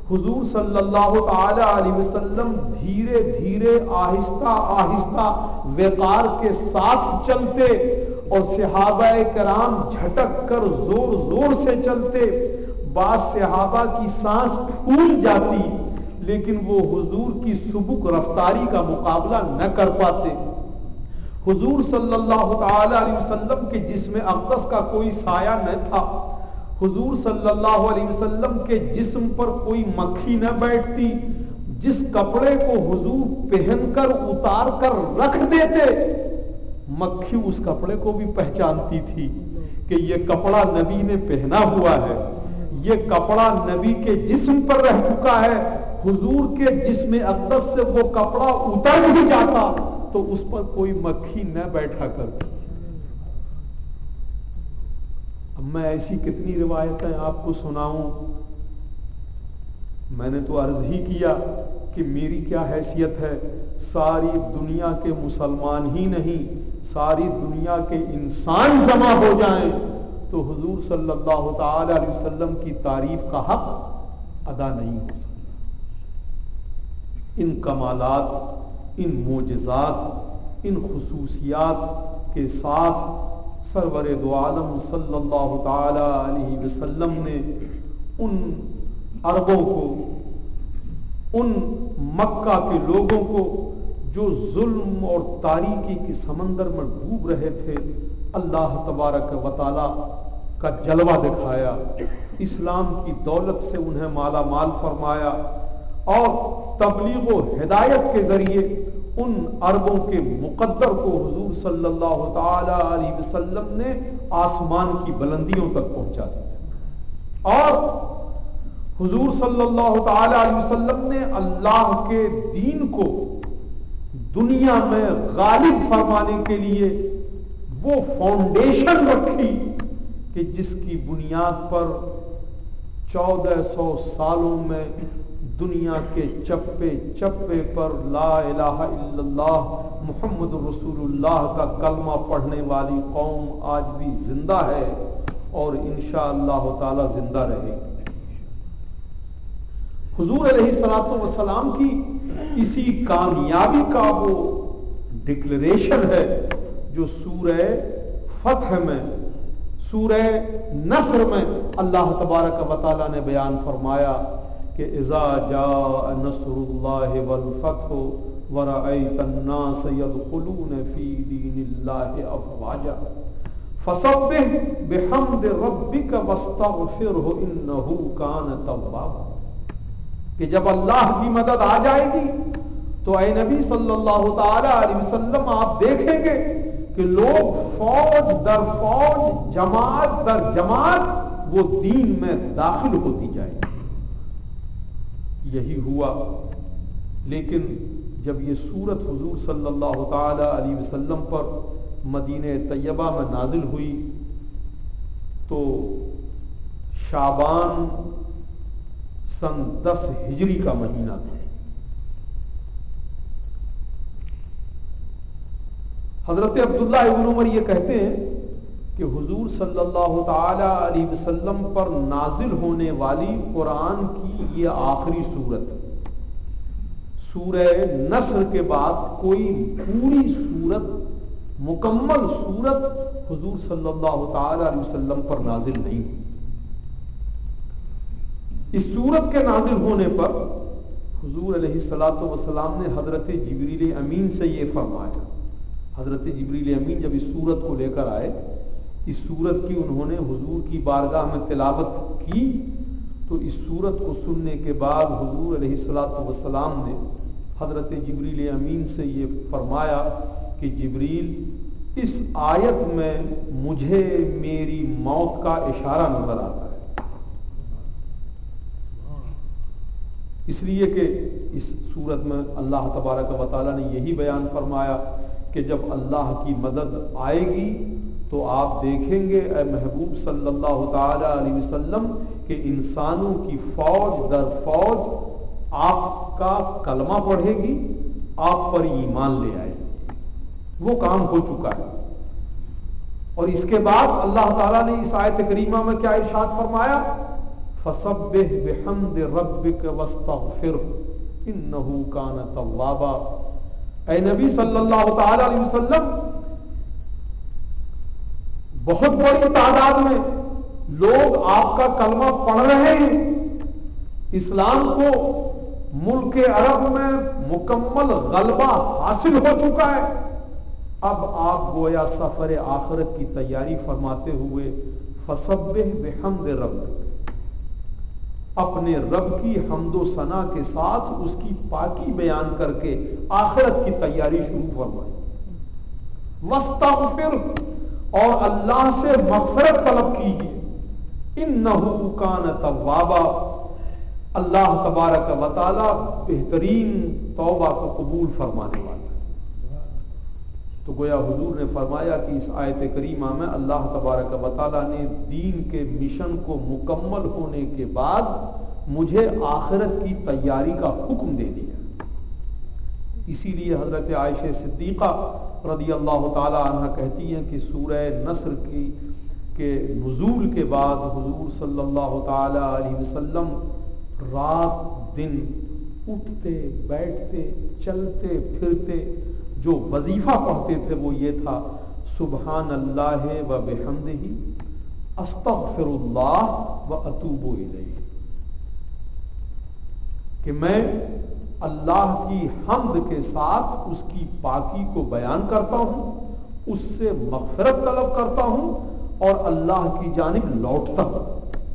حضور صلی اللہ تعالی علیہ وسلم دھیرے دھیرے آہستہ آہستہ وقار کے ساتھ چلتے اور صحابہ کرام جھٹک کر زور زور سے چلتے. بعض صحابہ کی سانس پھول جاتی لیکن وہ حضور کی سبک رفتاری کا مقابلہ نہ کر پاتے. حضور صلی اللہ تعالی علیہ وسلم کے جسم اقدس کا کوئی سایہ نہ تھا. حضور صلی اللہ علیہ وسلم کے جسم پر کوئی مکھی نہ بیٹھتی. جس کپڑے کو حضور پہن کر اتار کر رکھ دیتے مکھی اس کپڑے کو بھی پہچانتی تھی کہ یہ کپڑا نبی نے پہنا ہوا ہے, یہ کپڑا نبی کے جسم پر رہ چکا ہے. حضور کے جسم اقدس سے وہ کپڑا اتر بھی جاتا تو اس پر کوئی مکھی نہ بیٹھا کرتی. اب میں ایسی کتنی روایتیں آپ کو سناؤں. میں نے تو عرض ہی کیا کہ میری کیا حیثیت ہے. ساری دنیا کے مسلمان ہی نہیں ساری دنیا کے انسان جمع ہو جائیں تو حضور صلی اللہ تعالی علیہ وسلم کی تعریف کا حق ادا نہیں ہو سکتا. ان کمالات, ان معجزات, ان خصوصیات کے ساتھ سرور دو عالم صلی اللہ تعالی علیہ وسلم نے ان عربوں کو, ان مکہ کے لوگوں کو جو ظلم اور تاریکی کے سمندر میں ڈوب رہے تھے, اللہ تبارک و تعالی کا جلوہ دکھایا. اسلام کی دولت سے انہیں مالا مال فرمایا اور تبلیغ و ہدایت کے ذریعے ان عربوں کے مقدر کو حضور صلی اللہ تعالی علیہ وسلم نے آسمان کی بلندیوں تک پہنچا دیا. اور حضور صلی اللہ تعالی علیہ وسلم نے اللہ کے دین کو دنیا میں غالب فرمانے کے لیے وہ فاؤنڈیشن رکھی کہ جس کی بنیاد پر 1400 سالوں میں دنیا کے چپے چپے پر لا الہ الا اللہ محمد رسول اللہ کا کلمہ پڑھنے والی قوم آج بھی زندہ ہے اور انشاءاللہ تعالی زندہ رہے گی. حضور علیہ الصلوۃ والسلام کی اسی کامیابی کا وہ ڈکلریشن ہے جو سورہ فتح میں, سورہ نصر میں اللہ تبارک و تعالی نے بیان فرمایا کہ اذا جاء نصر اللہ والفتح ورأیت الناس يدخلون فی دین اللہ افواجا فسبح بحمد ربک واستغفرہ انہ کان توابا. کہ جب اللہ کی مدد آ جائے گی تو اے نبی صلی اللہ تعالی علیہ وسلم آپ دیکھیں گے کہ لوگ فوج در فوج, جماعت در جماعت وہ دین میں داخل ہوتی جائے. یہی ہوا. لیکن جب یہ سورت حضور صلی اللہ تعالی علیہ وسلم پر مدینہ طیبہ میں نازل ہوئی تو شعبان سن 10 ہجری کا مہینہ تھا. حضرت عبداللہ ابن عمر یہ کہتے ہیں کہ حضور صلی اللہ تعالی علیہ وسلم پر نازل ہونے والی قرآن کی یہ آخری سورت, سورہ نصر کے بعد کوئی پوری سورت, مکمل سورت حضور صلی اللہ تعالی علیہ وسلم پر نازل نہیں ہوئی. اس سورت کے نازل ہونے پر حضور علیہ الصلوۃ والسلام نے حضرت جبریل امین سے یہ فرمایا. حضرت جبریل امین جب اس سورت کو لے کر آئے, اس سورت کی انہوں نے حضور کی بارگاہ میں تلاوت کی تو اس سورت کو سننے کے بعد حضور علیہ الصلوۃ والسلام نے حضرت جبریل امین سے یہ فرمایا کہ جبریل, اس آیت میں مجھے میری موت کا اشارہ نظر آتا ہے. اس لیے کہ اس صورت میں اللہ تبارک و تعالی نے یہی بیان فرمایا کہ جب اللہ کی مدد آئے گی تو آپ دیکھیں گے اے محبوب صلی اللہ تعالی علیہ وسلم کہ انسانوں کی فوج در فوج آپ کا کلمہ پڑھے گی, آپ پر ایمان لے آئے گی. وہ کام ہو چکا ہے. اور اس کے بعد اللہ تعالیٰ نے اس آیت کریمہ میں کیا ارشاد فرمایا, فسبح بحمد ربک واستغفرہ انہ کان توابا۔ اے نبی صلی اللہ تعالی علیہ وسلم، بہت بڑی تعداد میں لوگ آپ کا کلمہ پڑھ رہے ہیں، اسلام کو ملک عرب میں مکمل غلبہ حاصل ہو چکا ہے۔ اب آپ گویا سفر آخرت کی تیاری فرماتے ہوئے فسبح بحمد ربک، اپنے رب کی حمد و ثنا کے ساتھ اس کی پاکی بیان کر کے آخرت کی تیاری شروع فرمائی۔ واستغفر، اور اللہ سے مغفرت طلب کیجیے، انہ کان توابا، اللہ تبارک و تعالی بہترین توبہ کو قبول فرمانے والا ہے۔ تو گویا حضور نے فرمایا کہ اس آیت کریمہ میں اللہ تبارک و تعالی نے دین کے مشن کو مکمل ہونے کے بعد مجھے آخرت کی تیاری کا حکم دے دیا۔ اسی لیے حضرت عائشہ صدیقہ رضی اللہ تعالی عنہ کہتی ہیں کہ سورہ نصر کے نزول کے بعد حضور صلی اللہ تعالی علیہ وسلم رات دن اٹھتے بیٹھتے چلتے پھرتے جو وظیفہ پڑھتے تھے وہ یہ تھا، سبحان اللہ و بحمدہ استغفر اللہ و اتوب الیہ، کہ میں اللہ کی حمد کے ساتھ اس کی پاکی کو بیان کرتا ہوں، اس سے مغفرت طلب کرتا ہوں اور اللہ کی جانب لوٹتا ہوں۔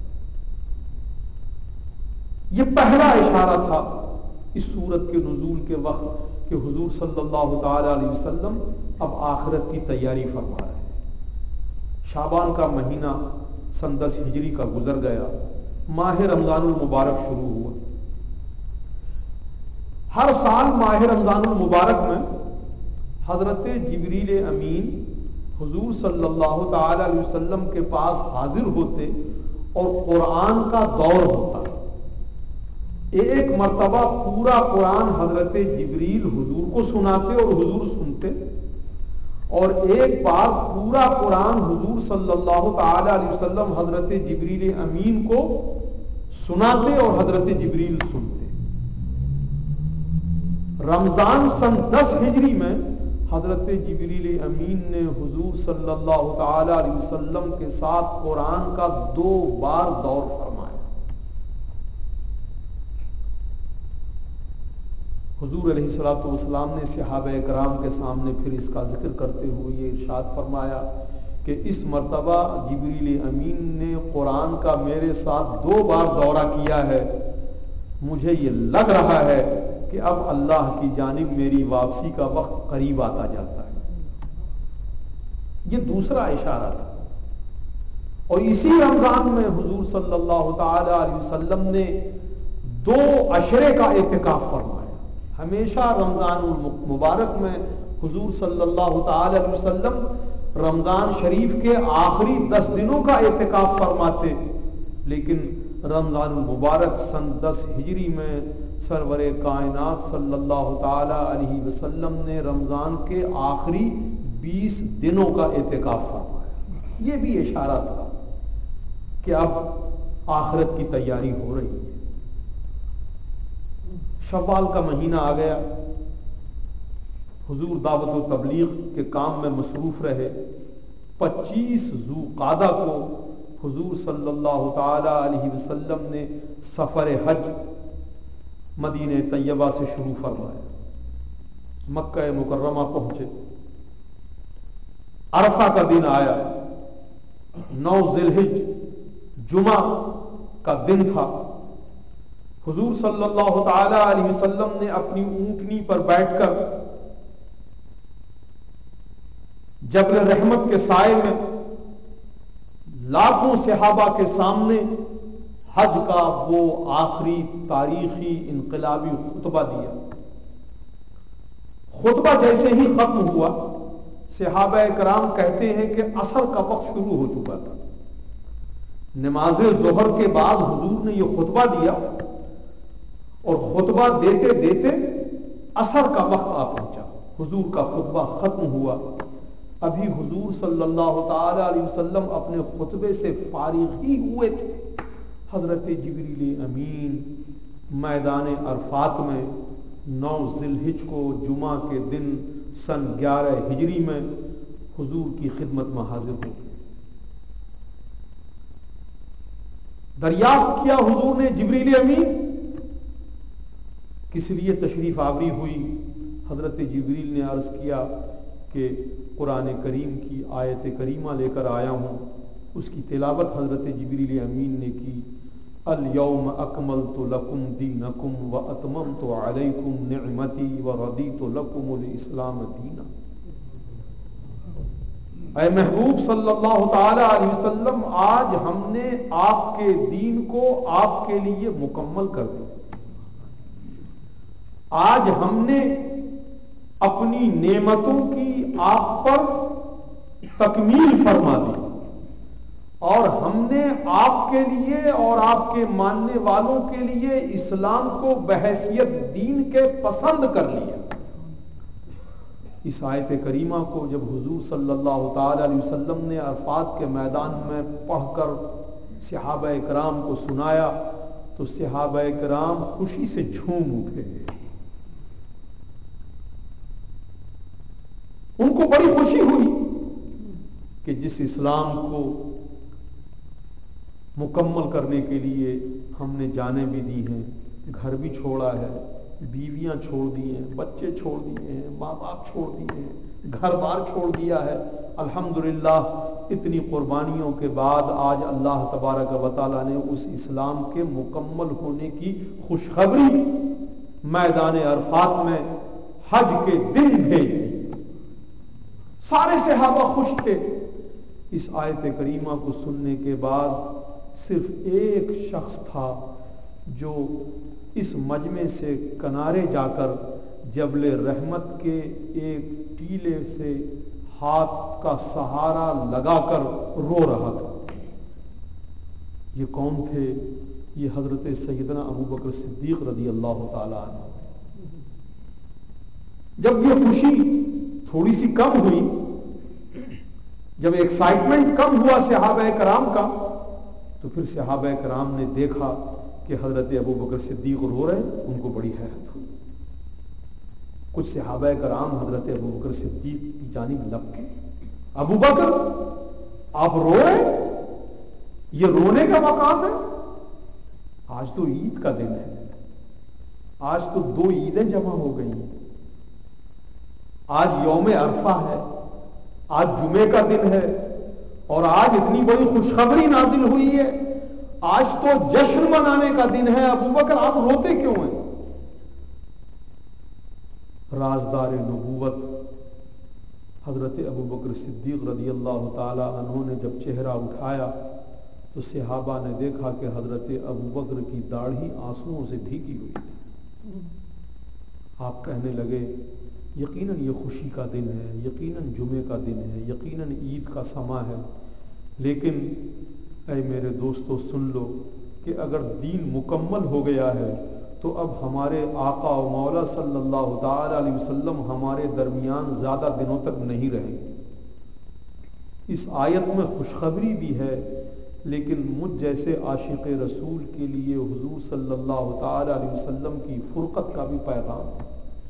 یہ پہلا اشارہ تھا اس سورت کے نزول کے وقت کہ حضور صلی اللہ تعالی علیہ وسلم اب آخرت کی تیاری فرما رہے ہیں۔ شعبان کا مہینہ سن 10 ہجری کا گزر گیا، ماہ رمضان المبارک شروع ہوا۔ ہر سال ماہ رمضان المبارک میں حضرت جبریل امین حضور صلی اللہ تعالی علیہ وسلم کے پاس حاضر ہوتے اور قرآن کا دور ہوتا۔ ایک مرتبہ پورا قرآن حضرت جبریل حضور کو سناتے اور حضور سنتے، اور ایک بار پورا قرآن حضور صلی اللہ تعالی علیہ وسلم حضرت جبریل امین کو سناتے اور حضرت جبریل سنتے۔ رمضان سن 10 ہجری میں حضرت جبریل امین نے حضور صلی اللہ تعالی علیہ وسلم کے ساتھ قرآن کا 2 بار دور فرمایا۔ حضور علیہ الصلوۃ والسلام نے صحابہ کرام کے سامنے پھر اس کا ذکر کرتے ہوئے یہ ارشاد فرمایا کہ اس مرتبہ جبریل امین نے قرآن کا میرے ساتھ 2 بار دورہ کیا ہے، مجھے یہ لگ رہا ہے کہ اب اللہ کی جانب میری واپسی کا وقت قریب آتا جاتا ہے۔ یہ دوسرا اشارہ تھا۔ اور اسی رمضان میں حضور صلی اللہ تعالی علیہ وسلم نے 2 عشرے کا اعتکاف فرمایا۔ ہمیشہ رمضان المبارک میں حضور صلی اللہ تعالی علیہ وسلم رمضان شریف کے آخری 10 دنوں کا اعتکاف فرماتے، لیکن رمضان المبارک سن 10 ہجری میں سرور کائنات صلی اللہ تعالی علیہ وسلم نے رمضان کے آخری 20 دنوں کا اعتکاف فرمایا۔ یہ بھی اشارہ تھا کہ اب آخرت کی تیاری ہو رہی ہے۔ شوال کا مہینہ آ گیا، حضور دعوت و تبلیغ کے کام میں مصروف رہے۔ 25 ذوالقعدہ کو حضور صلی اللہ تعالی علیہ وسلم نے سفر حج مدینہ طیبہ سے شروع فرمایا۔ مکہ مکرمہ پہنچے، عرفہ کا دن آیا، 9 ذی الحج جمعہ کا دن تھا۔ حضور صلی اللہ تعالی علیہ وسلم نے اپنی اونٹنی پر بیٹھ کر جبل رحمت کے سائے میں لاکھوں صحابہ کے سامنے حج کا وہ آخری تاریخی انقلابی خطبہ دیا۔ خطبہ جیسے ہی ختم ہوا، صحابہ کرام کہتے ہیں کہ عصر کا وقت شروع ہو چکا تھا۔ نماز ظہر کے بعد حضور نے یہ خطبہ دیا اور خطبہ دیتے دیتے عصر کا وقت آ پہنچا۔ حضور کا خطبہ ختم ہوا، ابھی حضور صلی اللہ تعالی علیہ وسلم اپنے خطبے سے فارغ ہی ہوئے تھے، حضرت جبریل امین میدان عرفات میں 9 ذی الحجہ کو جمعہ کے دن سن 11 ہجری میں حضور کی خدمت میں حاضر ہو گئے۔ دریافت کیا حضور نے جبریل امین کس لیے تشریف آوری ہوئی؟ حضرت جبریل نے عرض کیا کہ قرآن کریم کی آیت کریمہ لے کر آیا ہوں۔ اس کی تلاوت حضرت جبریل امین نے کی، الیوم اکملت لکم دینکم واتممت علیکم نعمتی ورضیت لکم الاسلام دینا۔ اے محبوب صلی اللہ تعالی علیہ وسلم، آج ہم نے آپ کے دین کو آپ کے لیے مکمل کر دیا۔ آج ہم نے اپنی نعمتوں کی آپ پر تکمیل فرما دی، اور ہم نے آپ کے لیے اور آپ کے ماننے والوں کے لیے اسلام کو بحیثیت دین کے پسند کر لیا۔ اس آیت کریمہ کو جب حضور صلی اللہ تعالی علیہ وسلم نے عرفات کے میدان میں پڑھ کر صحابہ کرام کو سنایا تو صحابہ کرام خوشی سے جھوم اٹھے۔ ان کو بڑی خوشی ہوئی کہ جس اسلام کو مکمل کرنے کے لیے ہم نے جانیں بھی دی ہیں، گھر بھی چھوڑا ہے، بیویاں چھوڑ دی ہیں، بچے چھوڑ دیے ہیں، ماں باپ چھوڑ دیے ہیں، گھر بار چھوڑ دیا ہے، الحمدللہ اتنی قربانیوں کے بعد آج اللہ تبارک و تعالیٰ نے اس اسلام کے مکمل ہونے کی خوشخبری میدان عرفات میں حج کے دن بھیج دی۔ سارے صحابہ خوش تھے۔ اس آیت کریمہ کو سننے کے بعد صرف ایک شخص تھا جو اس مجمع سے کنارے جا کر جبل رحمت کے ایک ٹیلے سے ہاتھ کا سہارا لگا کر رو رہا تھا۔ یہ کون تھے؟ یہ حضرت سیدنا ابوبکر صدیق رضی اللہ تعالی عنہ تھے۔ جب یہ خوشی تھوڑی سی کم ہوئی، جب ایکسائٹمنٹ کم ہوا صحابہ کرام کا، تو پھر صحابہ کرام نے دیکھا کہ حضرت ابوبکر صدیق رو رہے ہیں۔ ان کو بڑی حیرت ہوئی۔ کچھ صحابہ کرام حضرت ابوبکر صدیق کی جانب لپکے، ابوبکر آپ رو رہے ہیں؟ یہ رونے کا مقام ہے؟ آج تو عید کا دن ہے، آج تو 2 عیدیں جمع ہو گئی ہیں، آج یوم عرفہ ہے، آج جمعے کا دن ہے، اور آج اتنی بڑی خوشخبری نازل ہوئی ہے، آج تو جشن منانے کا دن ہے، ابوبکر آپ روتے کیوں ہیں؟ رازدار نبوت حضرت ابوبکر صدیق رضی اللہ تعالی عنہ نے جب چہرہ اٹھایا تو صحابہ نے دیکھا کہ حضرت ابوبکر کی داڑھی آنسوؤں سے بھیگی ہوئی تھی۔ آپ کہنے لگے یقیناً یہ خوشی کا دن ہے، یقیناً جمعے کا دن ہے، یقیناً عید کا سماں ہے، لیکن اے میرے دوستو سن لو کہ اگر دین مکمل ہو گیا ہے تو اب ہمارے آقا و مولا صلی اللہ تعالی علیہ وسلم ہمارے درمیان زیادہ دنوں تک نہیں رہیں گے۔ اس آیت میں خوشخبری بھی ہے، لیکن مجھ جیسے عاشق رسول کے لیے حضور صلی اللہ تعالی علیہ وسلم کی فرقت کا بھی پیغام ہے۔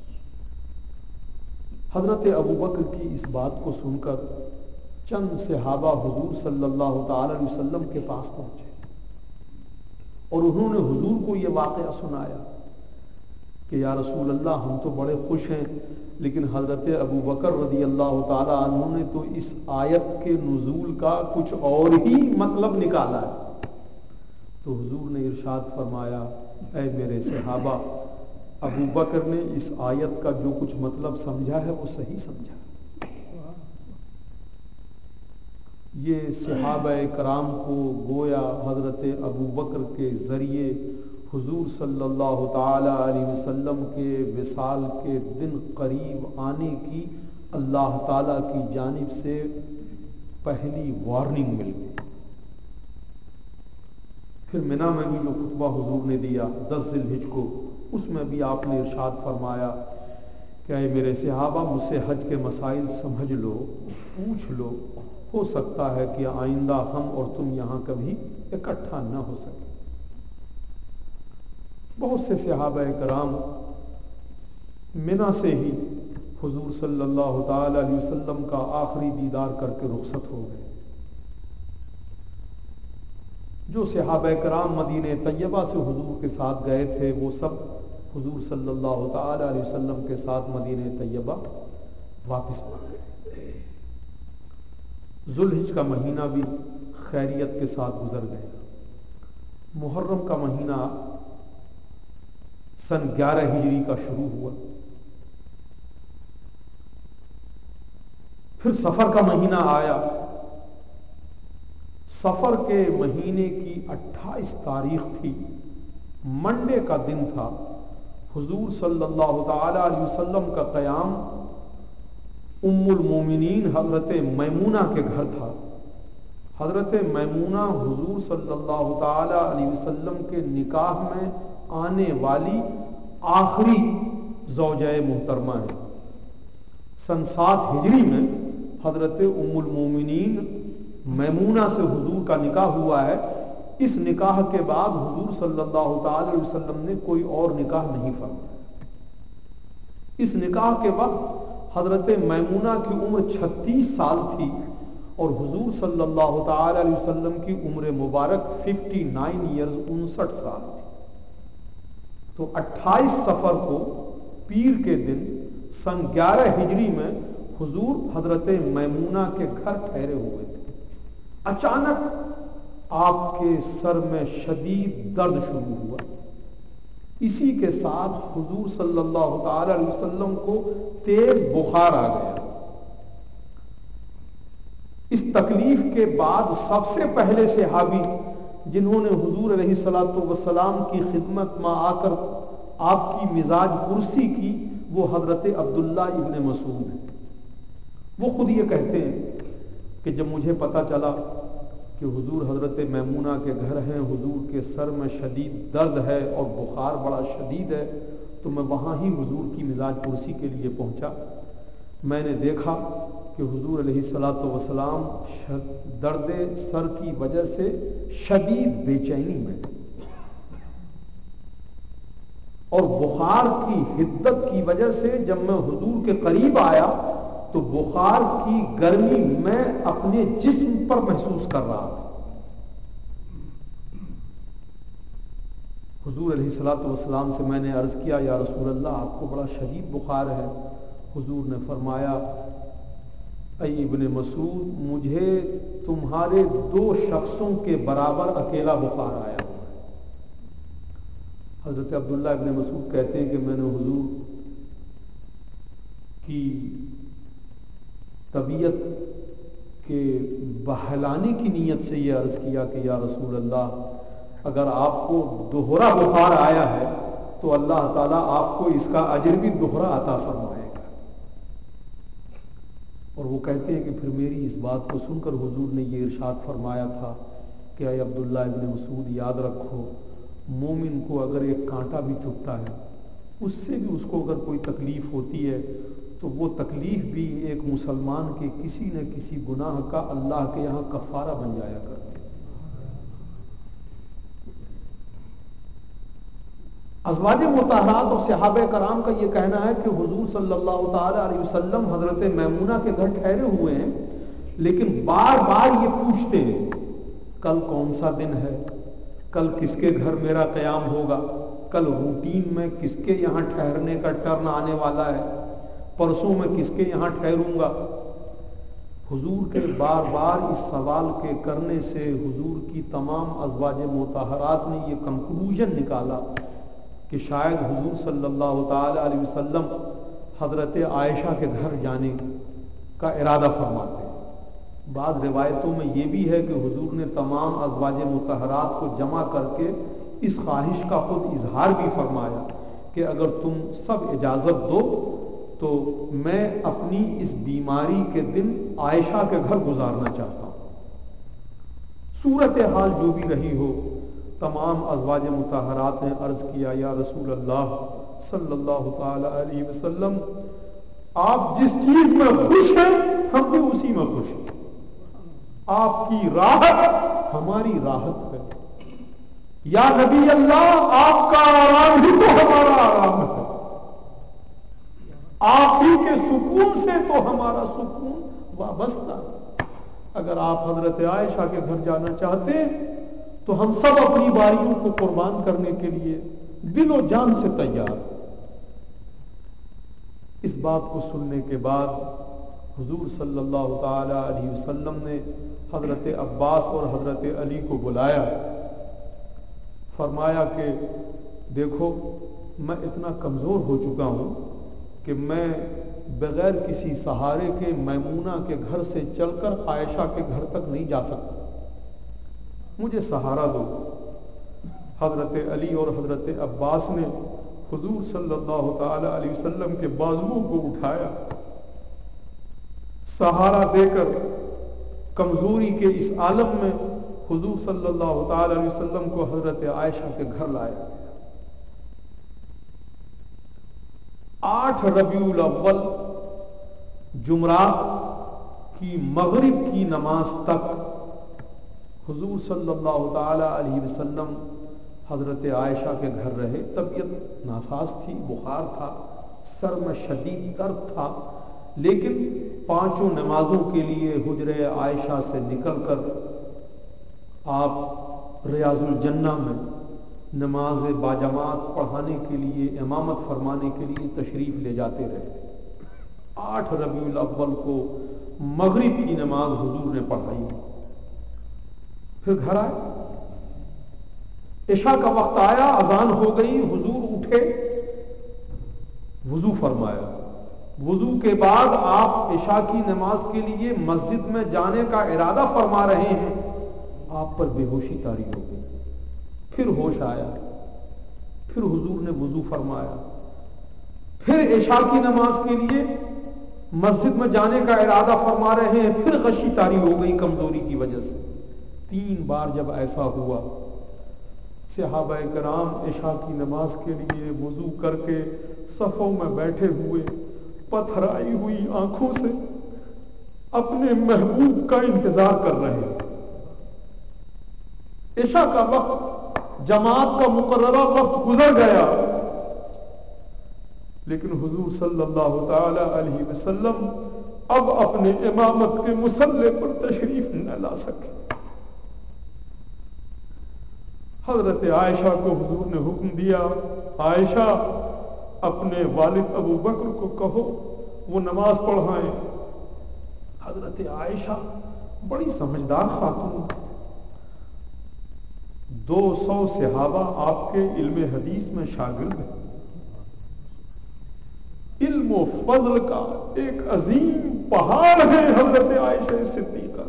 حضرت ابوبکر کی اس بات کو سن کر چند صحابہ حضور صلی اللہ تعالی علیہ وسلم کے پاس پہنچے اور انہوں نے حضور کو یہ واقعہ سنایا کہ یا رسول اللہ ہم تو بڑے خوش ہیں، لیکن حضرت ابوبکر رضی اللہ تعالی عنہ نے تو اس آیت کے نزول کا کچھ اور ہی مطلب نکالا ہے۔ تو حضور نے ارشاد فرمایا اے میرے صحابہ، ابوبکر نے اس آیت کا جو کچھ مطلب سمجھا ہے وہ صحیح سمجھا۔ یہ صحابہ کرام کو گویا حضرت ابوبکر کے ذریعے حضور صلی اللہ تعالی علیہ وسلم کے وصال کے دن قریب آنے کی اللہ تعالی کی جانب سے پہلی وارننگ مل گئی۔ پھر منی میں بھی جو خطبہ حضور نے دیا 10 ذی الحجہ کو، اس میں بھی آپ نے ارشاد فرمایا کہ اے میرے صحابہ مجھ سے حج کے مسائل سمجھ لو، پوچھ لو، ہو سکتا ہے کہ آئندہ ہم اور تم یہاں کبھی اکٹھا نہ ہو سکے۔ بہت سے صحابہ کرام منا سے ہی حضور صلی اللہ تعالی علیہ وسلم کا آخری دیدار کر کے رخصت ہو گئے۔ جو صحابہ کرام مدینہ طیبہ سے حضور کے ساتھ گئے تھے وہ سب حضور صلی اللہ تعالی علیہ وسلم کے ساتھ مدینہ طیبہ واپس آ گئے۔ ذوالحج کا مہینہ بھی خیریت کے ساتھ گزر گیا۔ محرم کا مہینہ سن 11 ہجری کا شروع ہوا۔ پھر سفر کا مہینہ آیا۔ سفر کے مہینے کی 28 تاریخ تھی، منڈے کا دن تھا۔ حضور صلی اللہ تعالی علیہ وسلم کا قیام ام المومنین حضرت میمونہ کے گھر تھا۔ حضرت میمونہ حضور صلی اللہ تعالی علیہ وسلم کے نکاح میں آنے والی آخری زوجہ محترمہ ہے۔ سن 7 ہجری میں حضرت ام المومنین میمونہ سے حضور کا نکاح ہوا ہے۔ اس نکاح کے بعد حضور صلی اللہ تعالی علیہ وسلم نے کوئی اور نکاح نہیں فرمایا۔ اس نکاح کے وقت حضرت میمونہ کی عمر 36 سال تھی اور حضور صلی اللہ تعالی علیہ وسلم کی عمر مبارک 59 ایئرز 59 سال تھی۔ تو 28 سفر کو پیر کے دن سن 11 ہجری میں حضور حضرت میمونہ کے گھر ٹھہرے ہوئے تھے۔ اچانک آپ کے سر میں شدید درد شروع ہوا۔ اسی کے ساتھ حضور صلی اللہ تعالی علیہ وسلم کو تیز بخار آ گیا۔ اس تکلیف کے بعد سب سے پہلے صحابی جنہوں نے حضور علیہ الصلوۃ والسلام کی خدمت میں آ کر آپ کی مزاج پرسی کی وہ حضرت عبداللہ ابن مسعود ہیں۔ وہ خود یہ کہتے ہیں کہ جب مجھے پتہ چلا کہ حضور حضرت میمونہ کے گھر ہیں، حضور کے سر میں شدید درد ہے اور بخار بڑا شدید ہے، تو میں وہاں ہی حضور کی مزاج پرسی کے لیے پہنچا۔ میں نے دیکھا کہ حضور علیہ الصلوۃ والسلام درد سر کی وجہ سے شدید بے چینی میں اور بخار کی حدت کی وجہ سے جب میں حضور کے قریب آیا تو بخار کی گرمی میں اپنے جسم پر محسوس کر رہا تھا۔ حضور علیہ الصلوۃ والسلام سے میں نے عرض کیا یا رسول اللہ آپ کو بڑا شدید بخار ہے۔ حضور نے فرمایا اے ابن مسعود مجھے تمہارے 2 شخصوں کے برابر اکیلا بخار آیا ہوا ہے۔ حضرت عبداللہ ابن مسعود کہتے ہیں کہ میں نے حضور کی طبیعت کے بہلانے کی نیت سے یہ عرض کیا کہ یا رسول اللہ اگر آپ کو دوہرا بخار آیا ہے تو اللہ تعالیٰ آپ کو اس کا اجر بھی دوہرا عطا فرمائے گا۔ اور وہ کہتے ہیں کہ پھر میری اس بات کو سن کر حضور نے یہ ارشاد فرمایا تھا کہ اے عبداللہ ابن مسعود یاد رکھو مومن کو اگر ایک کانٹا بھی چبھتا ہے اس سے بھی اس کو اگر کوئی تکلیف ہوتی ہے تو وہ تکلیف بھی ایک مسلمان کے کسی نہ کسی گناہ کا اللہ کے یہاں کفارہ بن جایا کرتی ہے۔ ازواج مطہرات اور صحابہ کرام کا یہ کہنا ہے کہ حضور صلی اللہ تعالی علیہ وسلم حضرت میمونہ کے گھر ٹھہرے ہوئے ہیں لیکن بار بار یہ پوچھتے ہیں کل کون سا دن ہے، کل کس کے گھر میرا قیام ہوگا، کل روٹین میں کس کے یہاں ٹھہرنے کا ٹرن آنے والا ہے، پرسوں میں کس کے یہاں ٹھہروں گا۔ حضور کے بار بار اس سوال کے کرنے سے حضور کی تمام ازواج مطہرات نے یہ کنکلوژن نکالا کہ شاید حضور صلی اللہ تعالی علیہ وسلم حضرت عائشہ کے گھر جانے کا ارادہ فرماتے ہیں۔ بعض روایتوں میں یہ بھی ہے کہ حضور نے تمام ازواج مطہرات کو جمع کر کے اس خواہش کا خود اظہار بھی فرمایا کہ اگر تم سب اجازت دو تو میں اپنی اس بیماری کے دن عائشہ کے گھر گزارنا چاہتا ہوں۔ صورتحال جو بھی رہی ہو تمام ازواج مطہرات نے عرض کیا یا رسول اللہ صلی اللہ تعالی علیہ وسلم آپ جس چیز میں خوش ہیں ہم بھی اسی میں خوش ہیں، آپ کی راحت ہماری راحت ہے۔ یا نبی اللہ آپ کا آرام ہی تو ہمارا آرام ہے، آپ ہی کے سکون سے تو ہمارا سکون وابستہ ہے۔ اگر آپ حضرت عائشہ کے گھر جانا چاہتے تو ہم سب اپنی باریوں کو قربان کرنے کے لیے دل و جان سے تیار۔ اس بات کو سننے کے بعد حضور صلی اللہ تعالی علیہ وسلم نے حضرت عباس اور حضرت علی کو بلایا، فرمایا کہ دیکھو میں اتنا کمزور ہو چکا ہوں کہ میں بغیر کسی سہارے کے میمونہ کے گھر سے چل کر عائشہ کے گھر تک نہیں جا سکتا، مجھے سہارا دو۔ حضرت علی اور حضرت عباس نے حضور صلی اللہ تعالی علیہ وسلم کے بازوؤں کو اٹھایا، سہارا دے کر کمزوری کے اس عالم میں حضور صلی اللہ تعالی علیہ وسلم کو حضرت عائشہ کے گھر لایا گیا۔ 8 ربیع الاول جمعرات کی مغرب کی نماز تک حضور صلی اللہ تعالی علیہ وسلم حضرت عائشہ کے گھر رہے۔ طبیعت ناساز تھی، بخار تھا، سر میں شدید درد تھا، لیکن 5 نمازوں کے لیے حجرہ عائشہ سے نکل کر آپ ریاض الجنہ میں نماز باجماعت پڑھانے کے لیے، امامت فرمانے کے لیے تشریف لے جاتے رہے۔ 8 ربیع الاول کو مغرب کی نماز حضور نے پڑھائی، پھر گھر آئے۔ عشاء کا وقت آیا، اذان ہو گئی، حضور اٹھے، وضو فرمایا۔ وضو کے بعد آپ عشاء کی نماز کے لیے مسجد میں جانے کا ارادہ فرما رہے ہیں، آپ پر بے ہوشی طاری ہو گئی، پھر ہوش آیا، پھر حضور نے وضو فرمایا، پھر عشاء کی نماز کے لیے مسجد میں جانے کا ارادہ فرما رہے ہیں، پھر غشی طاری ہو گئی کمزوری کی وجہ سے۔ 3 بار جب ایسا ہوا، صحابہ کرام عشاء کی نماز کے لیے وضو کر کے صفوں میں بیٹھے ہوئے پتھرائی ہوئی آنکھوں سے اپنے محبوب کا انتظار کر رہے ہیں۔ عشاء کا وقت، جماعت کا مقررہ وقت گزر گیا، لیکن حضور صلی اللہ تعالی علیہ وسلم اب اپنے امامت کے مصلی پر تشریف نہ لا سکے۔ حضرت عائشہ کو حضور نے حکم دیا، عائشہ اپنے والد ابو بکر کو کہو وہ نماز پڑھائیں۔ حضرت عائشہ بڑی سمجھدار خاتون، 200 صحابہ آپ کے علم حدیث میں شاگرد ہیں، علم و فضل کا ایک عظیم پہاڑ ہے حضرت عائشہ صدیقہ،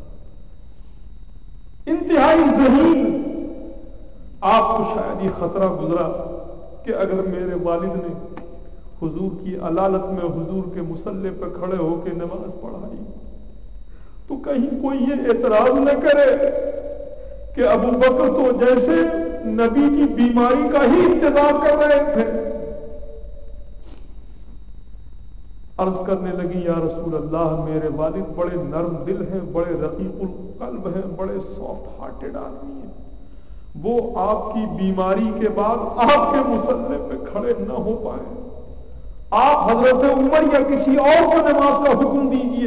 انتہائی ذہین۔ آپ کو شاید یہ خطرہ گزرا کہ اگر میرے والد نے حضور کی علالت میں حضور کے مصلی پہ کھڑے ہو کے نماز پڑھائی تو کہیں کوئی یہ اعتراض نہ کرے کہ ابو بکر تو جیسے نبی کی بیماری کا ہی انتظار کر رہے تھے۔ عرض کرنے لگی، یا رسول اللہ میرے والد بڑے نرم دل ہیں، بڑے رقیق القلب ہیں، بڑے سافٹ ہارٹڈ آدمی ہیں، وہ آپ کی بیماری کے بعد آپ کے مصلی پہ کھڑے نہ ہو پائے، آپ حضرت عمر یا کسی اور کو نماز کا حکم دیجئے۔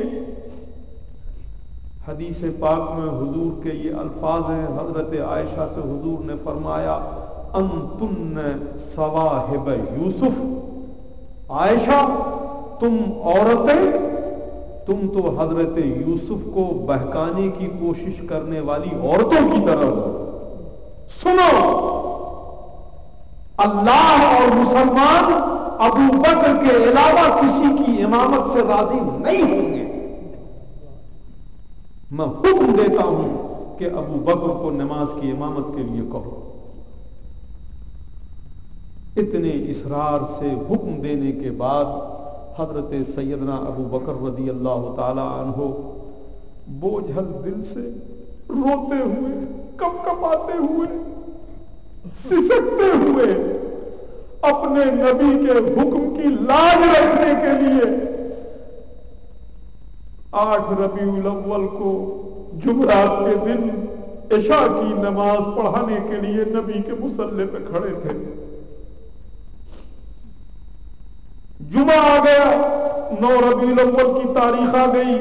حدیث پاک میں حضور کے یہ الفاظ ہیں، حضرت عائشہ سے حضور نے فرمایا، انتن صواحب یوسف، عائشہ تم عورتیں، تم تو حضرت یوسف کو بہکانے کی کوشش کرنے والی عورتوں کی طرح ہو۔ سنو، اللہ اور مسلمان ابو بکر کے علاوہ کسی کی امامت سے راضی نہیں ہوں گے، میں حکم دیتا ہوں کہ ابو بکر کو نماز کی امامت کے لیے کہو۔ اتنے اصرار سے حکم دینے کے بعد حضرت سیدنا ابو بکر رضی اللہ تعالی عنہ بوجھل دل سے روتے ہوئے، کپ کپاتے ہوئے، سسکتے ہوئے اپنے نبی کے حکم کی لاج رکھنے کے لیے 8 ربیع الاول کو جمعرات کے دن عشاء کی نماز پڑھانے کے لیے نبی کے مصلی پہ کھڑے تھے. جمعہ آ گیا, 9 ربیع الاول کی تاریخ آ گئی.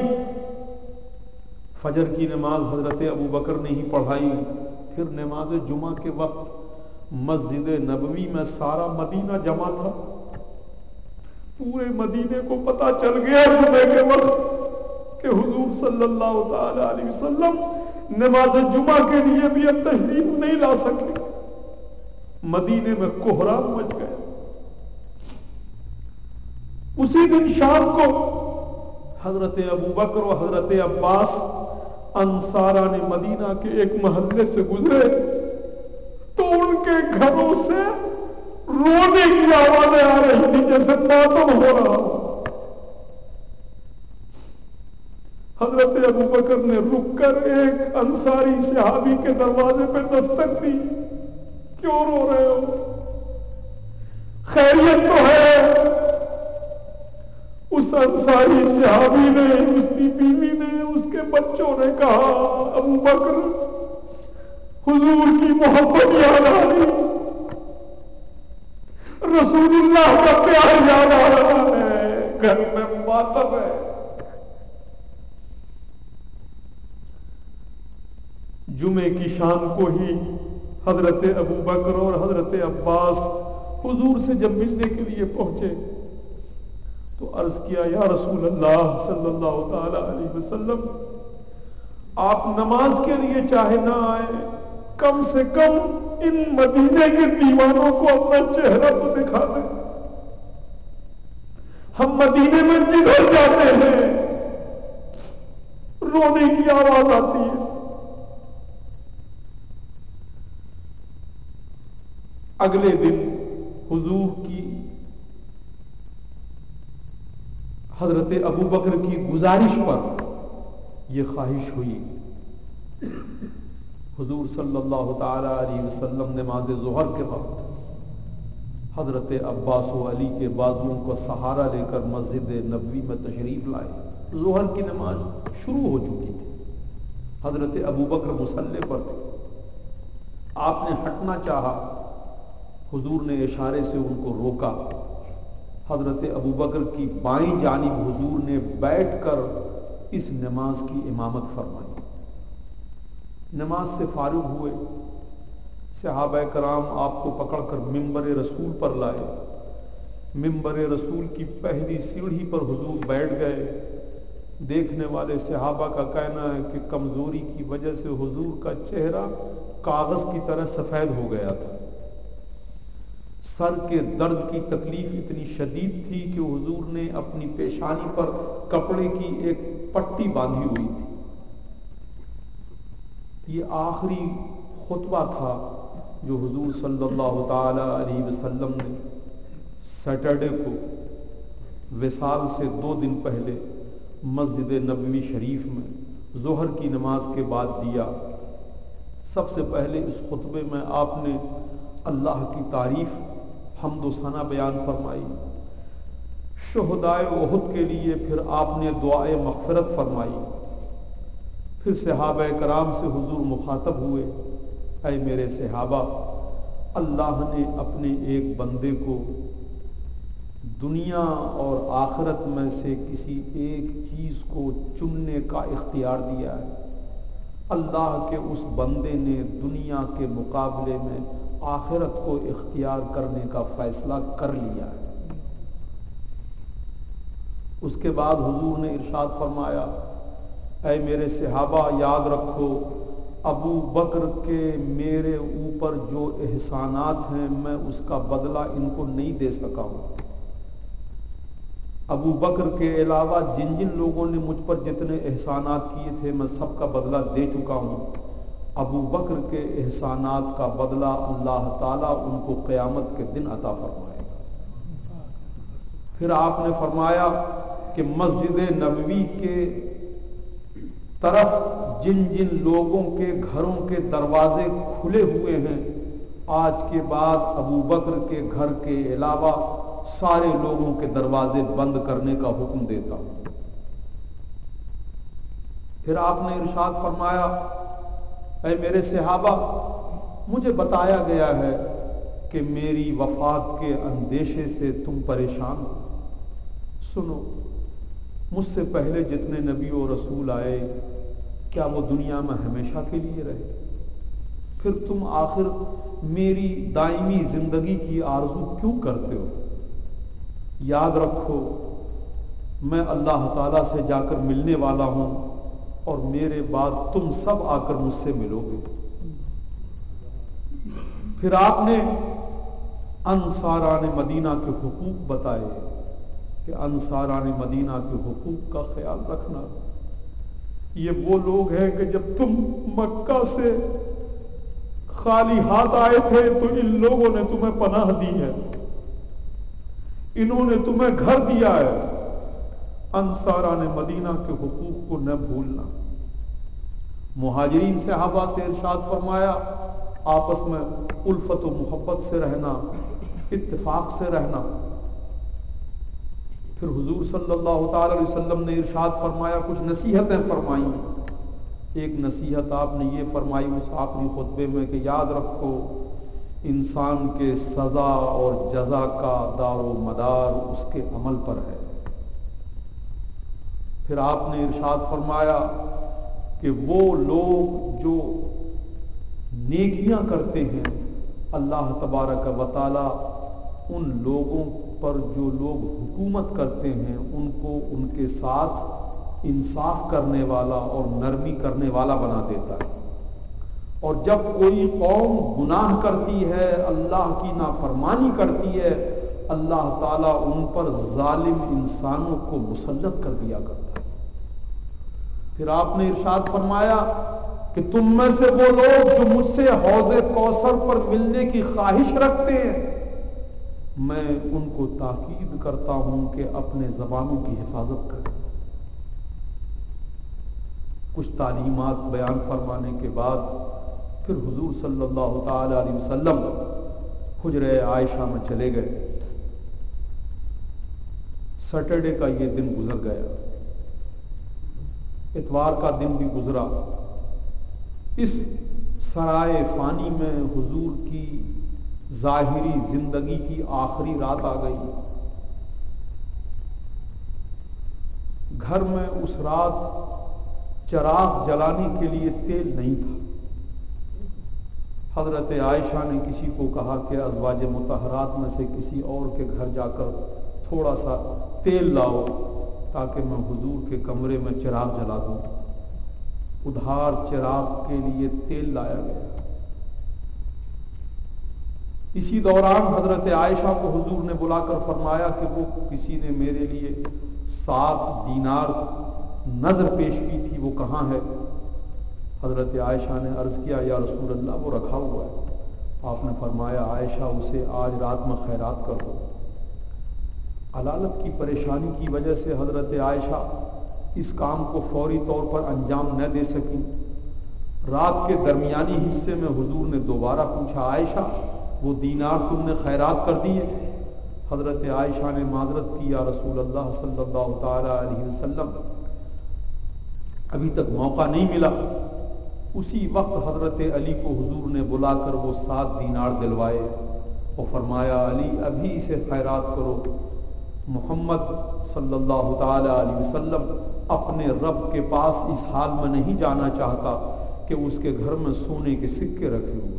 فجر کی نماز حضرت ابو بکر نے ہی پڑھائی. پھر نماز جمعہ کے وقت مسجد نبوی میں سارا مدینہ جمع تھا. پورے مدینے کو پتا چل گیا جمعے کے وقت کہ حضور صلی اللہ تعالی علیہ وسلم نماز جمعہ کے لیے بھی اب تشریف نہیں لا سکے. مدینے میں کوہرام مچ گیا. اسی دن شام کو حضرت ابو بکر و حضرت عباس انصاران مدینہ کے ایک محلے سے گزرے تو ان کے گھروں سے رونے کی آوازیں آ رہی تھی جیسے ماتم ہو رہا ہو. حضرت ابو بکر نے رک کر ایک انصاری صحابی کے دروازے پہ دستک دی. کیوں رو رہے ہو؟ خیریت تو ہے؟ اس انصاری صحابی نے, اس کی بیوی نے, اس کے بچوں نے کہا, ابو بکر حضور کی محبت یاد آ رہی, رسول اللہ کا پیار یاد آ رہا ہے, گھر میں ماتم ہے. جمعے کی شام کو ہی حضرت ابو بکر اور حضرت عباس حضور سے جب ملنے کے لیے پہنچے تو عرض کیا, یا رسول اللہ صلی اللہ تعالی علیہ وسلم, آپ نماز کے لیے چاہے نہ آئے, کم سے کم ان مدینے کے دیوانوں کو اپنا چہرہ تو دکھا دیں. ہم مدینے میں جدھر جاتے ہیں رونے کی آواز آتی ہے. اگلے دن حضور کی حضرت ابو بکر کی گزارش پر یہ خواہش ہوئی. حضور صلی اللہ تعالی علیہ وسلم نماز ظہر کے وقت حضرت عباس و علی کے بازوؤں کو سہارا لے کر مسجد نبوی میں تشریف لائے. ظہر کی نماز شروع ہو چکی تھی. حضرت ابو بکر مصلی پر تھے. آپ نے ہٹنا چاہا, حضور نے اشارے سے ان کو روکا. حضرت ابو بکر کی بائیں جانب حضور نے بیٹھ کر اس نماز کی امامت فرمائی. نماز سے فارغ ہوئے, صحابہ کرام آپ کو پکڑ کر ممبر رسول پر لائے. ممبر رسول کی پہلی سیڑھی پر حضور بیٹھ گئے. دیکھنے والے صحابہ کا کہنا ہے کہ کمزوری کی وجہ سے حضور کا چہرہ کاغذ کی طرح سفید ہو گیا تھا. سر کے درد کی تکلیف اتنی شدید تھی کہ حضور نے اپنی پیشانی پر کپڑے کی ایک پٹی باندھی ہوئی تھی. یہ آخری خطبہ تھا جو حضور صلی اللہ تعالی علیہ وسلم نے سیٹرڈے کو وصال سے 2 دن پہلے مسجد نبوی شریف میں ظہر کی نماز کے بعد دیا. سب سے پہلے اس خطبے میں آپ نے اللہ کی تعریف, حمد و ثنا بیان فرمائی. شہدائے احد کے لیے پھر آپ نے دعائے مغفرت فرمائی. پھر صحابہ کرام سے حضور مخاطب ہوئے, اے میرے صحابہ, اللہ نے اپنے ایک بندے کو دنیا اور آخرت میں سے کسی ایک چیز کو چننے کا اختیار دیا ہے. اللہ کے اس بندے نے دنیا کے مقابلے میں آخرت کو اختیار کرنے کا فیصلہ کر لیا ہے. اس کے بعد حضور نے ارشاد فرمایا, اے میرے صحابہ یاد رکھو, ابو بکر کے میرے اوپر جو احسانات ہیں میں اس کا بدلہ ان کو نہیں دے سکا ہوں. ابو بکر کے علاوہ جن جن لوگوں نے مجھ پر جتنے احسانات کیے تھے میں سب کا بدلہ دے چکا ہوں. ابو بکر کے احسانات کا بدلہ اللہ تعالیٰ ان کو قیامت کے دن عطا فرمائے گا. پھر آپ نے فرمایا کہ مسجد نبوی کے طرف جن جن لوگوں کے گھروں کے دروازے کھلے ہوئے ہیں, آج کے بعد ابو بکر کے گھر کے علاوہ سارے لوگوں کے دروازے بند کرنے کا حکم دیتا ہوں. پھر آپ نے ارشاد فرمایا اے میرے صحابہ، مجھے بتایا گیا ہے کہ میری وفات کے اندیشے سے تم پریشان ہو۔ سنو، مجھ سے پہلے جتنے نبی و رسول آئے کیا وہ دنیا میں ہمیشہ کے لیے رہے؟ پھر تم آخر میری دائمی زندگی کی آرزو کیوں کرتے ہو؟ یاد رکھو، میں اللہ تعالیٰ سے جا کر ملنے والا ہوں، اور میرے بعد تم سب آ کر مجھ سے ملو گے۔ پھر آپ نے انصاران مدینہ کے حقوق بتائے کہ انصاران مدینہ کے حقوق کا خیال رکھنا۔ یہ وہ لوگ ہیں کہ جب تم مکہ سے خالی ہاتھ آئے تھے تو ان لوگوں نے تمہیں پناہ دی ہے، انہوں نے تمہیں گھر دیا ہے۔ انصاران مدینہ کے حقوق کو نہ بھولنا۔ مہاجرین صحابہ سے ارشاد فرمایا آپس میں الفت و محبت سے رہنا، اتفاق سے رہنا۔ پھر حضور صلی اللہ تعالی علیہ وسلم نے ارشاد فرمایا، کچھ نصیحتیں فرمائیں۔ ایک نصیحت آپ نے یہ فرمائی اس آخری خطبے میں کہ یاد رکھو، انسان کے سزا اور جزا کا دار و مدار اس کے عمل پر ہے۔ پھر آپ نے ارشاد فرمایا کہ وہ لوگ جو نیکیاں کرتے ہیں، اللہ تبارک و تعالی ان لوگوں پر جو لوگ حکومت کرتے ہیں ان کو ان کے ساتھ انصاف کرنے والا اور نرمی کرنے والا بنا دیتا ہے، اور جب کوئی قوم گناہ کرتی ہے، اللہ کی نافرمانی کرتی ہے، اللہ تعالیٰ ان پر ظالم انسانوں کو مسلط کر دیا کرتا ہے۔ پھر آپ نے ارشاد فرمایا کہ تم میں سے وہ لوگ جو مجھ سے حوض کوثر پر ملنے کی خواہش رکھتے ہیں، میں ان کو تاکید کرتا ہوں کہ اپنے زبانوں کی حفاظت کریں۔ کچھ تعلیمات بیان فرمانے کے بعد پھر حضور صلی اللہ تعالی علیہ وسلم حجرہ عائشہ میں چلے گئے۔ سیٹرڈے کا یہ دن گزر گیا، اتوار کا دن بھی گزرا۔ اس سرائے فانی میں حضور کی ظاہری زندگی کی آخری رات آ گئی۔ گھر میں اس رات چراغ جلانے کے لیے تیل نہیں تھا۔ حضرت عائشہ نے کسی کو کہا کہ ازواج مطہرات میں سے کسی اور کے گھر جا کر تھوڑا سا تیل لاؤ تاکہ میں حضور کے کمرے میں چراغ جلا دوں۔ ادھار چراغ کے لیے تیل لایا گیا۔ اسی دوران حضرت عائشہ کو حضور نے بلا کر فرمایا کہ وہ کسی نے میرے لیے 7 دینار نذر پیش کی تھی، وہ کہاں ہے؟ حضرت عائشہ نے عرض کیا یا رسول اللہ وہ رکھا ہوا ہے۔ آپ نے فرمایا عائشہ اسے آج رات میں خیرات کر دو۔ علالت کی پریشانی کی وجہ سے حضرت عائشہ اس کام کو فوری طور پر انجام نہ دے سکیں۔ رات کے درمیانی حصے میں حضور نے دوبارہ پوچھا عائشہ وہ دینار تم نے خیرات کر دیے؟ حضرت عائشہ نے معذرت کی یا رسول اللہ صلی اللہ تعالی علیہ وسلم ابھی تک موقع نہیں ملا۔ اسی وقت حضرت علی کو حضور نے بلا کر وہ 7 دینار دلوائے اور فرمایا علی ابھی اسے خیرات کرو۔ محمد صلی اللہ تعالی علیہ وسلم اپنے رب کے پاس اس حال میں نہیں جانا چاہتا کہ اس کے گھر میں سونے کے سکے رکھے ہوئے۔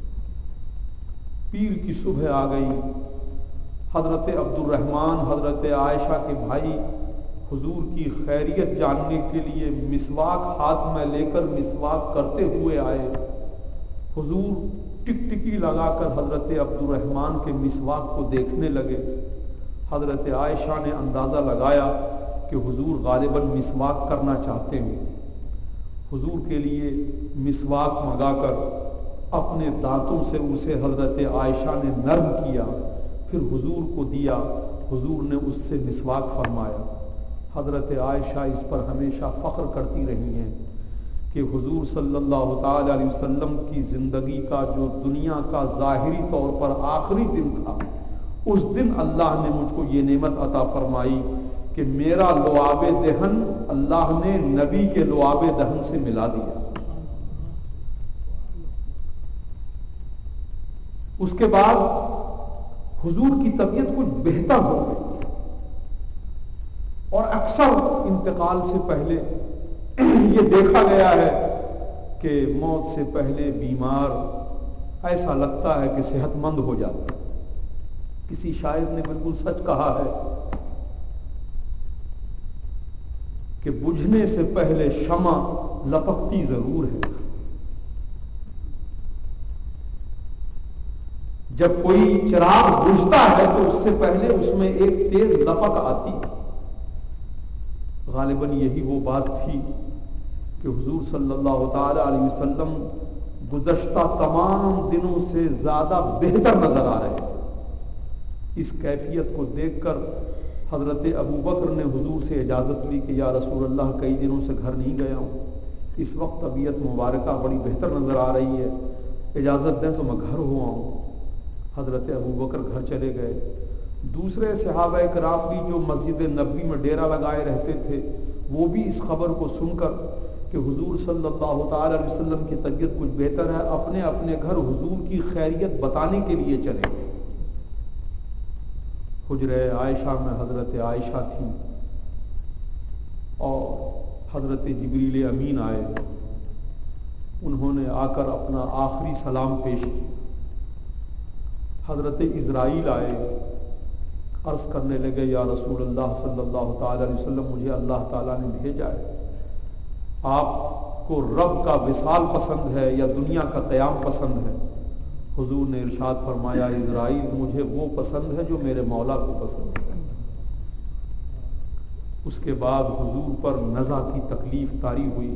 پیر کی صبح آ گئی۔ حضرت عبد الرحمن حضرت عائشہ کے بھائی حضور کی خیریت جاننے کے لیے مسواک ہاتھ میں لے کر مسواک کرتے ہوئے آئے۔ حضور ٹکٹکی لگا کر حضرت عبد الرحمن کے مسواک کو دیکھنے لگے۔ حضرت عائشہ نے اندازہ لگایا کہ حضور غالباً مسواک کرنا چاہتے ہیں۔ حضور کے لیے مسواک منگا کر اپنے دانتوں سے اسے حضرت عائشہ نے نرم کیا، پھر حضور کو دیا۔ حضور نے اس سے مسواک فرمایا۔ حضرت عائشہ اس پر ہمیشہ فخر کرتی رہی ہیں کہ حضور صلی اللہ تعالی علیہ وسلم کی زندگی کا جو دنیا کا ظاہری طور پر آخری دن تھا، اس دن اللہ نے مجھ کو یہ نعمت عطا فرمائی کہ میرا لعاب دہن اللہ نے نبی کے لعاب دہن سے ملا دیا۔ اس کے بعد حضور کی طبیعت کچھ بہتر ہو گئی اور اکثر انتقال سے پہلے یہ دیکھا گیا ہے کہ موت سے پہلے بیمار ایسا لگتا ہے کہ صحت مند ہو جاتا ہے۔ کسی شاعر نے بالکل سچ کہا ہے کہ بجھنے سے پہلے شمع لپکتی ضرور ہے۔ جب کوئی چراغ بجھتا ہے تو اس سے پہلے اس میں ایک تیز لپک آتی، غالباً یہی وہ بات تھی کہ حضور صلی اللہ تعالی علیہ وسلم گزشتہ تمام دنوں سے زیادہ بہتر نظر آ رہے تھے۔ اس کیفیت کو دیکھ کر حضرت ابو بکر نے حضور سے اجازت لی کہ یا رسول اللہ کئی دنوں سے گھر نہیں گیا ہوں، اس وقت طبیعت مبارکہ بڑی بہتر نظر آ رہی ہے، اجازت دیں تو میں گھر ہو آؤں۔ حضرت ابو بکر گھر چلے گئے۔ دوسرے صحابہ کرام بھی جو مسجد نبوی میں ڈیرا لگائے رہتے تھے وہ بھی اس خبر کو سن کر کہ حضور صلی اللہ تعالی علیہ وسلم کی طبیعت کچھ بہتر ہے اپنے اپنے گھر حضور کی خیریت بتانے کے لیے چلے گئے۔ حجرہ عائشہ میں حضرت عائشہ تھیں اور حضرت جبریل امین آئے، انہوں نے آ کر اپنا آخری سلام پیش کیا۔ حضرت اسرائیل آئے، عرض کرنے لگے یا رسول اللہ صلی اللہ تعالی علیہ وسلم مجھے اللہ تعالیٰ نے بھیجا ہے، آپ کو رب کا وصال پسند ہے یا دنیا کا قیام پسند ہے؟ حضور نے ارشاد فرمایا اسرائیل مجھے وہ پسند ہے جو میرے مولا کو پسند ہے۔ اس کے بعد حضور پر نزع کی تکلیف طاری ہوئی۔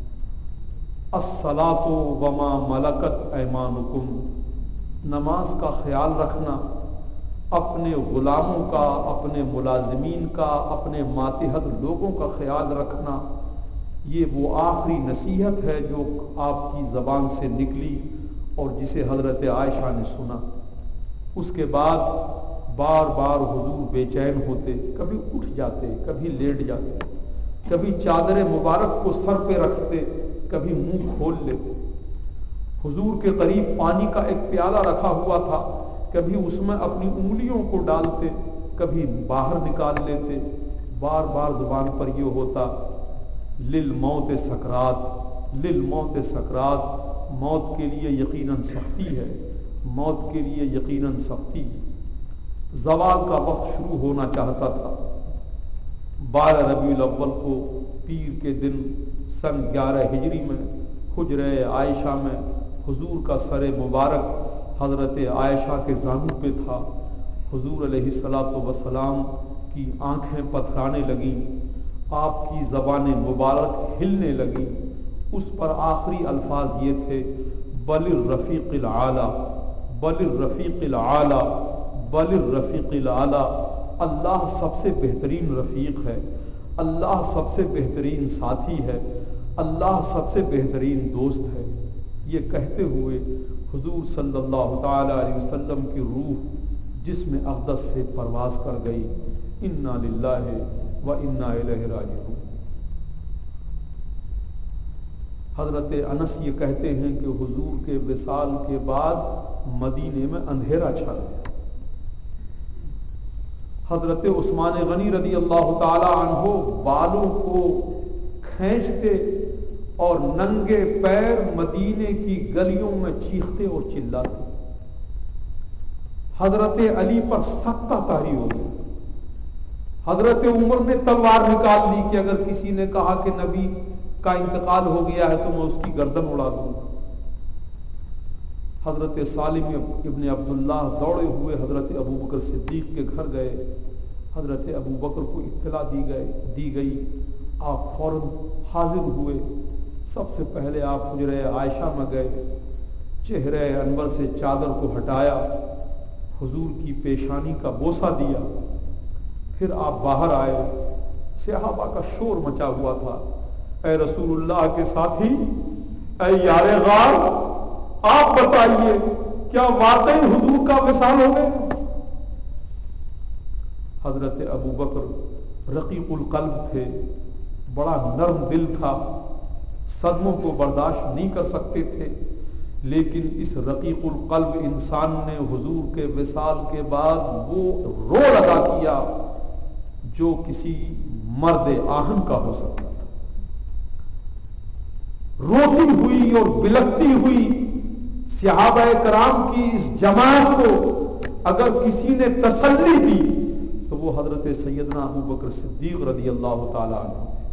الصلاۃ وما ملکت ایمانکم، نماز کا خیال رکھنا، اپنے غلاموں کا، اپنے ملازمین کا، اپنے ماتحت لوگوں کا خیال رکھنا، یہ وہ آخری نصیحت ہے جو آپ کی زبان سے نکلی اور جسے حضرت عائشہ نے سنا۔ اس کے بعد بار بار حضور بے چین ہوتے، کبھی اٹھ جاتے، کبھی لیٹ جاتے، کبھی چادر مبارک کو سر پہ رکھتے، کبھی منہ کھول لیتے۔ حضور کے قریب پانی کا ایک پیالہ رکھا ہوا تھا، کبھی اس میں اپنی انگلیوں کو ڈالتے، کبھی باہر نکال لیتے۔ بار بار زبان پر یہ ہوتا للموت سکرات، للموت سکرات، موت کے لیے یقیناً سختی ہے، موت کے لیے یقیناً سختی۔ زوال کا وقت شروع ہونا چاہتا تھا۔ 12 ربیع الاول کو پیر کے دن سن 11 ہجری میں حجرہ عائشہ میں حضور کا سر مبارک حضرت عائشہ کے زانو پہ تھا۔ حضور علیہ الصلاۃ والسلام کی آنکھیں پتھرانے لگیں، آپ کی زبان مبارک ہلنے لگی۔ اس پر آخری الفاظ یہ تھے بل الرفیق العالی، بل الرفیق العالی، بل الرفیق العالی، اللہ سب سے بہترین رفیق ہے، اللہ سب سے بہترین ساتھی ہے، اللہ سب سے بہترین دوست ہے۔ یہ کہتے ہوئے حضور صلی اللہ تعالی علیہ وسلم کی روح جسم اقدس سے پرواز کر گئی۔ انا للہ و انا الیہ راجعون۔ حضرت انس یہ کہتے ہیں کہ حضور کے وصال کے بعد مدینے میں اندھیرا چھا گیا۔ حضرت عثمان غنی رضی اللہ تعالی عنہ بالوں کو کھینچتے اور ننگے پیر مدینے کی گلیوں میں چیختے اور چلاتے۔ حضرت علی پر سکتہ طاری ہو گیا۔ حضرت عمر نے تلوار نکال لی کہ اگر کسی نے کہا کہ نبی کا انتقال ہو گیا ہے تو میں اس کی گردن اڑا دوں گا۔ حضرت سالم ابن عبداللہ دوڑے ہوئے حضرت ابو بکر صدیق کے گھر گئے۔ حضرت ابو بکر کو اطلاع دی گئی، آپ فوراً حاضر ہوئے۔ سب سے پہلے آپ حجرہ عائشہ میں گئے، چہرہ انور سے چادر کو ہٹایا، حضور کی پیشانی کا بوسہ دیا، پھر آپ باہر آئے۔ صحابہ کا شور مچا ہوا تھا، اے رسول اللہ کے ساتھی، اے یار غار، آپ بتائیے کیا واقعی حضور کا وصال ہو گئے؟ حضرت ابو بکر رقیق القلب تھے، بڑا نرم دل تھا، صدموں کو برداشت نہیں کر سکتے تھے، لیکن اس رقیق القلب انسان نے حضور کے وصال کے بعد وہ رول ادا کیا جو کسی مرد آہن کا ہو سکتا تھا. روتی ہوئی اور بلکتی ہوئی صحابہ کرام کی اس جماعت کو اگر کسی نے تسلی دی تو وہ حضرت سیدنا ابو بکر صدیق رضی اللہ تعالی عنہ تھے.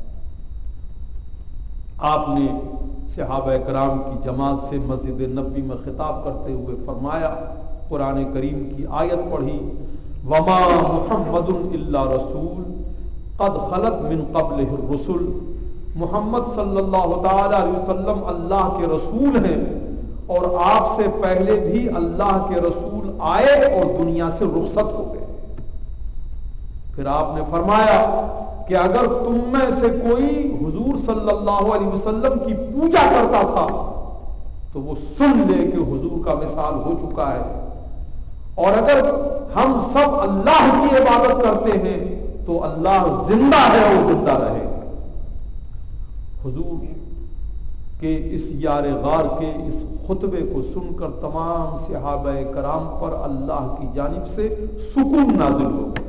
آپ نے صحابہ کرام کی جماعت سے مسجد نبوی میں خطاب کرتے ہوئے فرمایا، قرآن کریم کی آیت پڑھی، وما محمد الا رسول قد خلت من قبلہ الرسل. محمد صلی اللہ تعالی علیہ وسلم اللہ کے رسول ہیں اور آپ سے پہلے بھی اللہ کے رسول آئے اور دنیا سے رخصت ہو گئے. پھر آپ نے فرمایا کہ اگر تم میں سے کوئی حضور صلی اللہ علیہ وسلم کی پوجا کرتا تھا تو وہ سن لے کہ حضور کا وصال ہو چکا ہے، اور اگر ہم سب اللہ کی عبادت کرتے ہیں تو اللہ زندہ ہے اور زندہ رہے. حضور کے اس یار غار کے اس خطبے کو سن کر تمام صحابہ کرام پر اللہ کی جانب سے سکون نازل ہو گیا.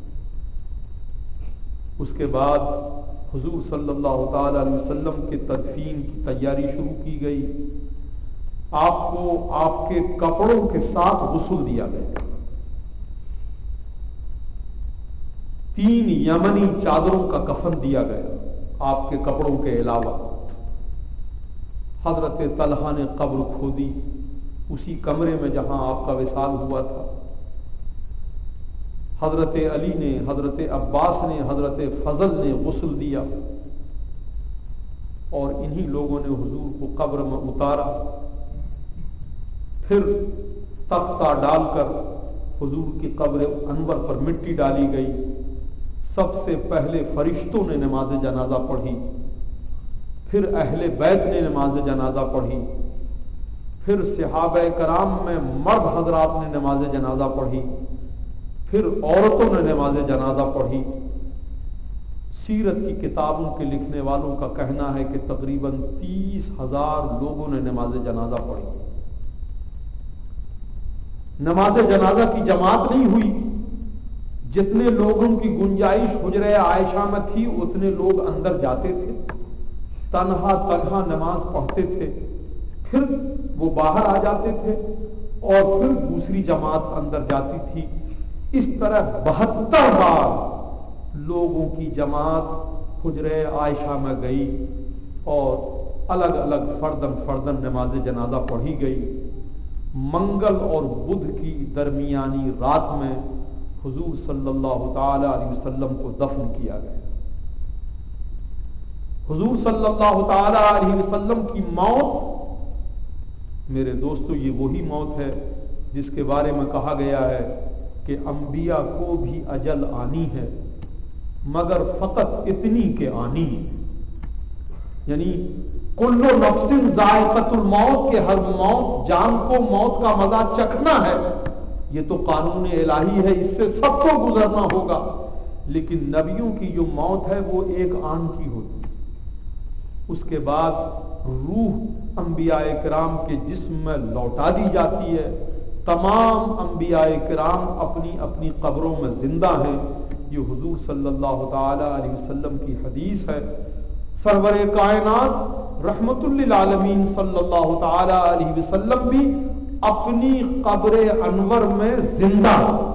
اس کے بعد حضور صلی اللہ تعالی علیہ وسلم کے تدفین کی تیاری شروع کی گئی. آپ کو آپ کے کپڑوں کے ساتھ غسل دیا گیا. 3 یمنی چادروں کا کفن دیا گیا آپ کے کپڑوں کے علاوہ. حضرت طلحہ نے قبر کھودی اسی کمرے میں جہاں آپ کا وصال ہوا تھا. حضرت علی نے، حضرت عباس نے، حضرت فضل نے غسل دیا اور انہی لوگوں نے حضور کو قبر میں اتارا. پھر تختہ ڈال کر حضور کی قبر انور پر مٹی ڈالی گئی. سب سے پہلے فرشتوں نے نماز جنازہ پڑھی، پھر اہل بیت نے نماز جنازہ پڑھی، پھر صحابہ کرام میں مرد حضرات نے نماز جنازہ پڑھی، پھر عورتوں نے نماز جنازہ پڑھی. سیرت کی کتابوں کے لکھنے والوں کا کہنا ہے کہ تقریباً 30,000 لوگوں نے نماز جنازہ پڑھی. نماز جنازہ کی جماعت نہیں ہوئی. جتنے لوگوں کی گنجائش حجرہ عائشہ میں تھی اتنے لوگ اندر جاتے تھے، تنہا تنہا نماز پڑھتے تھے، پھر وہ باہر آ جاتے تھے اور پھر دوسری جماعت اندر جاتی تھی. اس طرح 72 بار لوگوں کی جماعت حجرہ عائشہ میں گئی اور الگ الگ فردن فردن نماز جنازہ پڑھی گئی. منگل اور بدھ کی درمیانی رات میں حضور صلی اللہ تعالی علیہ وسلم کو دفن کیا گیا. حضور صلی اللہ تعالی علیہ وسلم کی موت میرے دوستو یہ وہی موت ہے جس کے بارے میں کہا گیا ہے کہ انبیاء کو بھی اجل آنی ہے مگر فقط اتنی کہ آنی ہے. یعنی کل نفس ذائقۃ الموت، کے ہر موت جان کو موت کا مزہ چکھنا ہے. یہ تو قانون الہی ہے، اس سے سب کو گزرنا ہوگا. لیکن نبیوں کی جو موت ہے وہ ایک آن کی ہوتی ہے. اس کے بعد روح انبیاء کرام کے جسم میں لوٹا دی جاتی ہے. تمام انبیاء کرام اپنی اپنی قبروں میں زندہ ہیں. یہ حضور صلی اللہ تعالی علیہ وسلم کی حدیث ہے. سرور کائنات رحمت للعالمین صلی اللہ تعالی علیہ وسلم بھی اپنی قبر انور میں زندہ.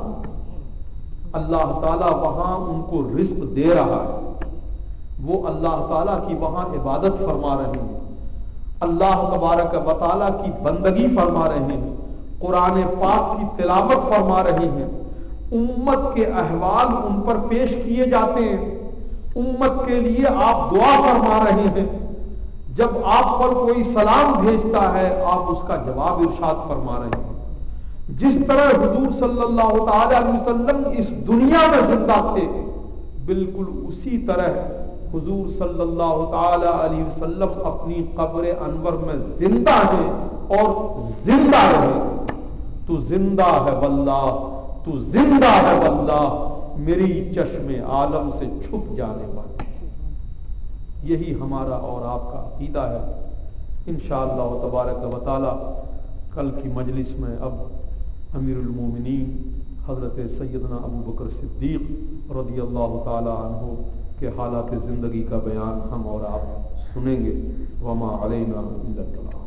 اللہ تعالی وہاں ان کو رزق دے رہا ہے، وہ اللہ تعالیٰ کی وہاں عبادت فرما رہے ہیں، اللہ تبارک و تعالیٰ کی بندگی فرما رہے ہیں، قرآن پاک کی تلاوت فرما رہے ہیں. امت کے احوال ان پر پیش کیے جاتے ہیں، امت کے لیے آپ دعا فرما رہے ہیں. جب آپ پر کوئی سلام بھیجتا ہے آپ اس کا جواب ارشاد فرما رہے ہیں. جس طرح حضور صلی اللہ تعالی علیہ وسلم اس دنیا میں زندہ تھے بالکل اسی طرح حضور صلی اللہ تعالی علیہ وسلم اپنی قبر انور میں زندہ ہیں اور زندہ رہے. تو زندہ ہے واللہ، تو زندہ ہے واللہ، میری چشم عالم سے چھپ جانے والا. یہی ہمارا اور آپ کا عقیدہ ہے. انشاءاللہ تبارک و تعالی کل کی مجلس میں اب امیر المومنین حضرت سیدنا ابو بکر صدیق رضی اللہ تعالی عنہ کے حالات زندگی کا بیان ہم اور آپ سنیں گے. وما علینا الا البلاغ.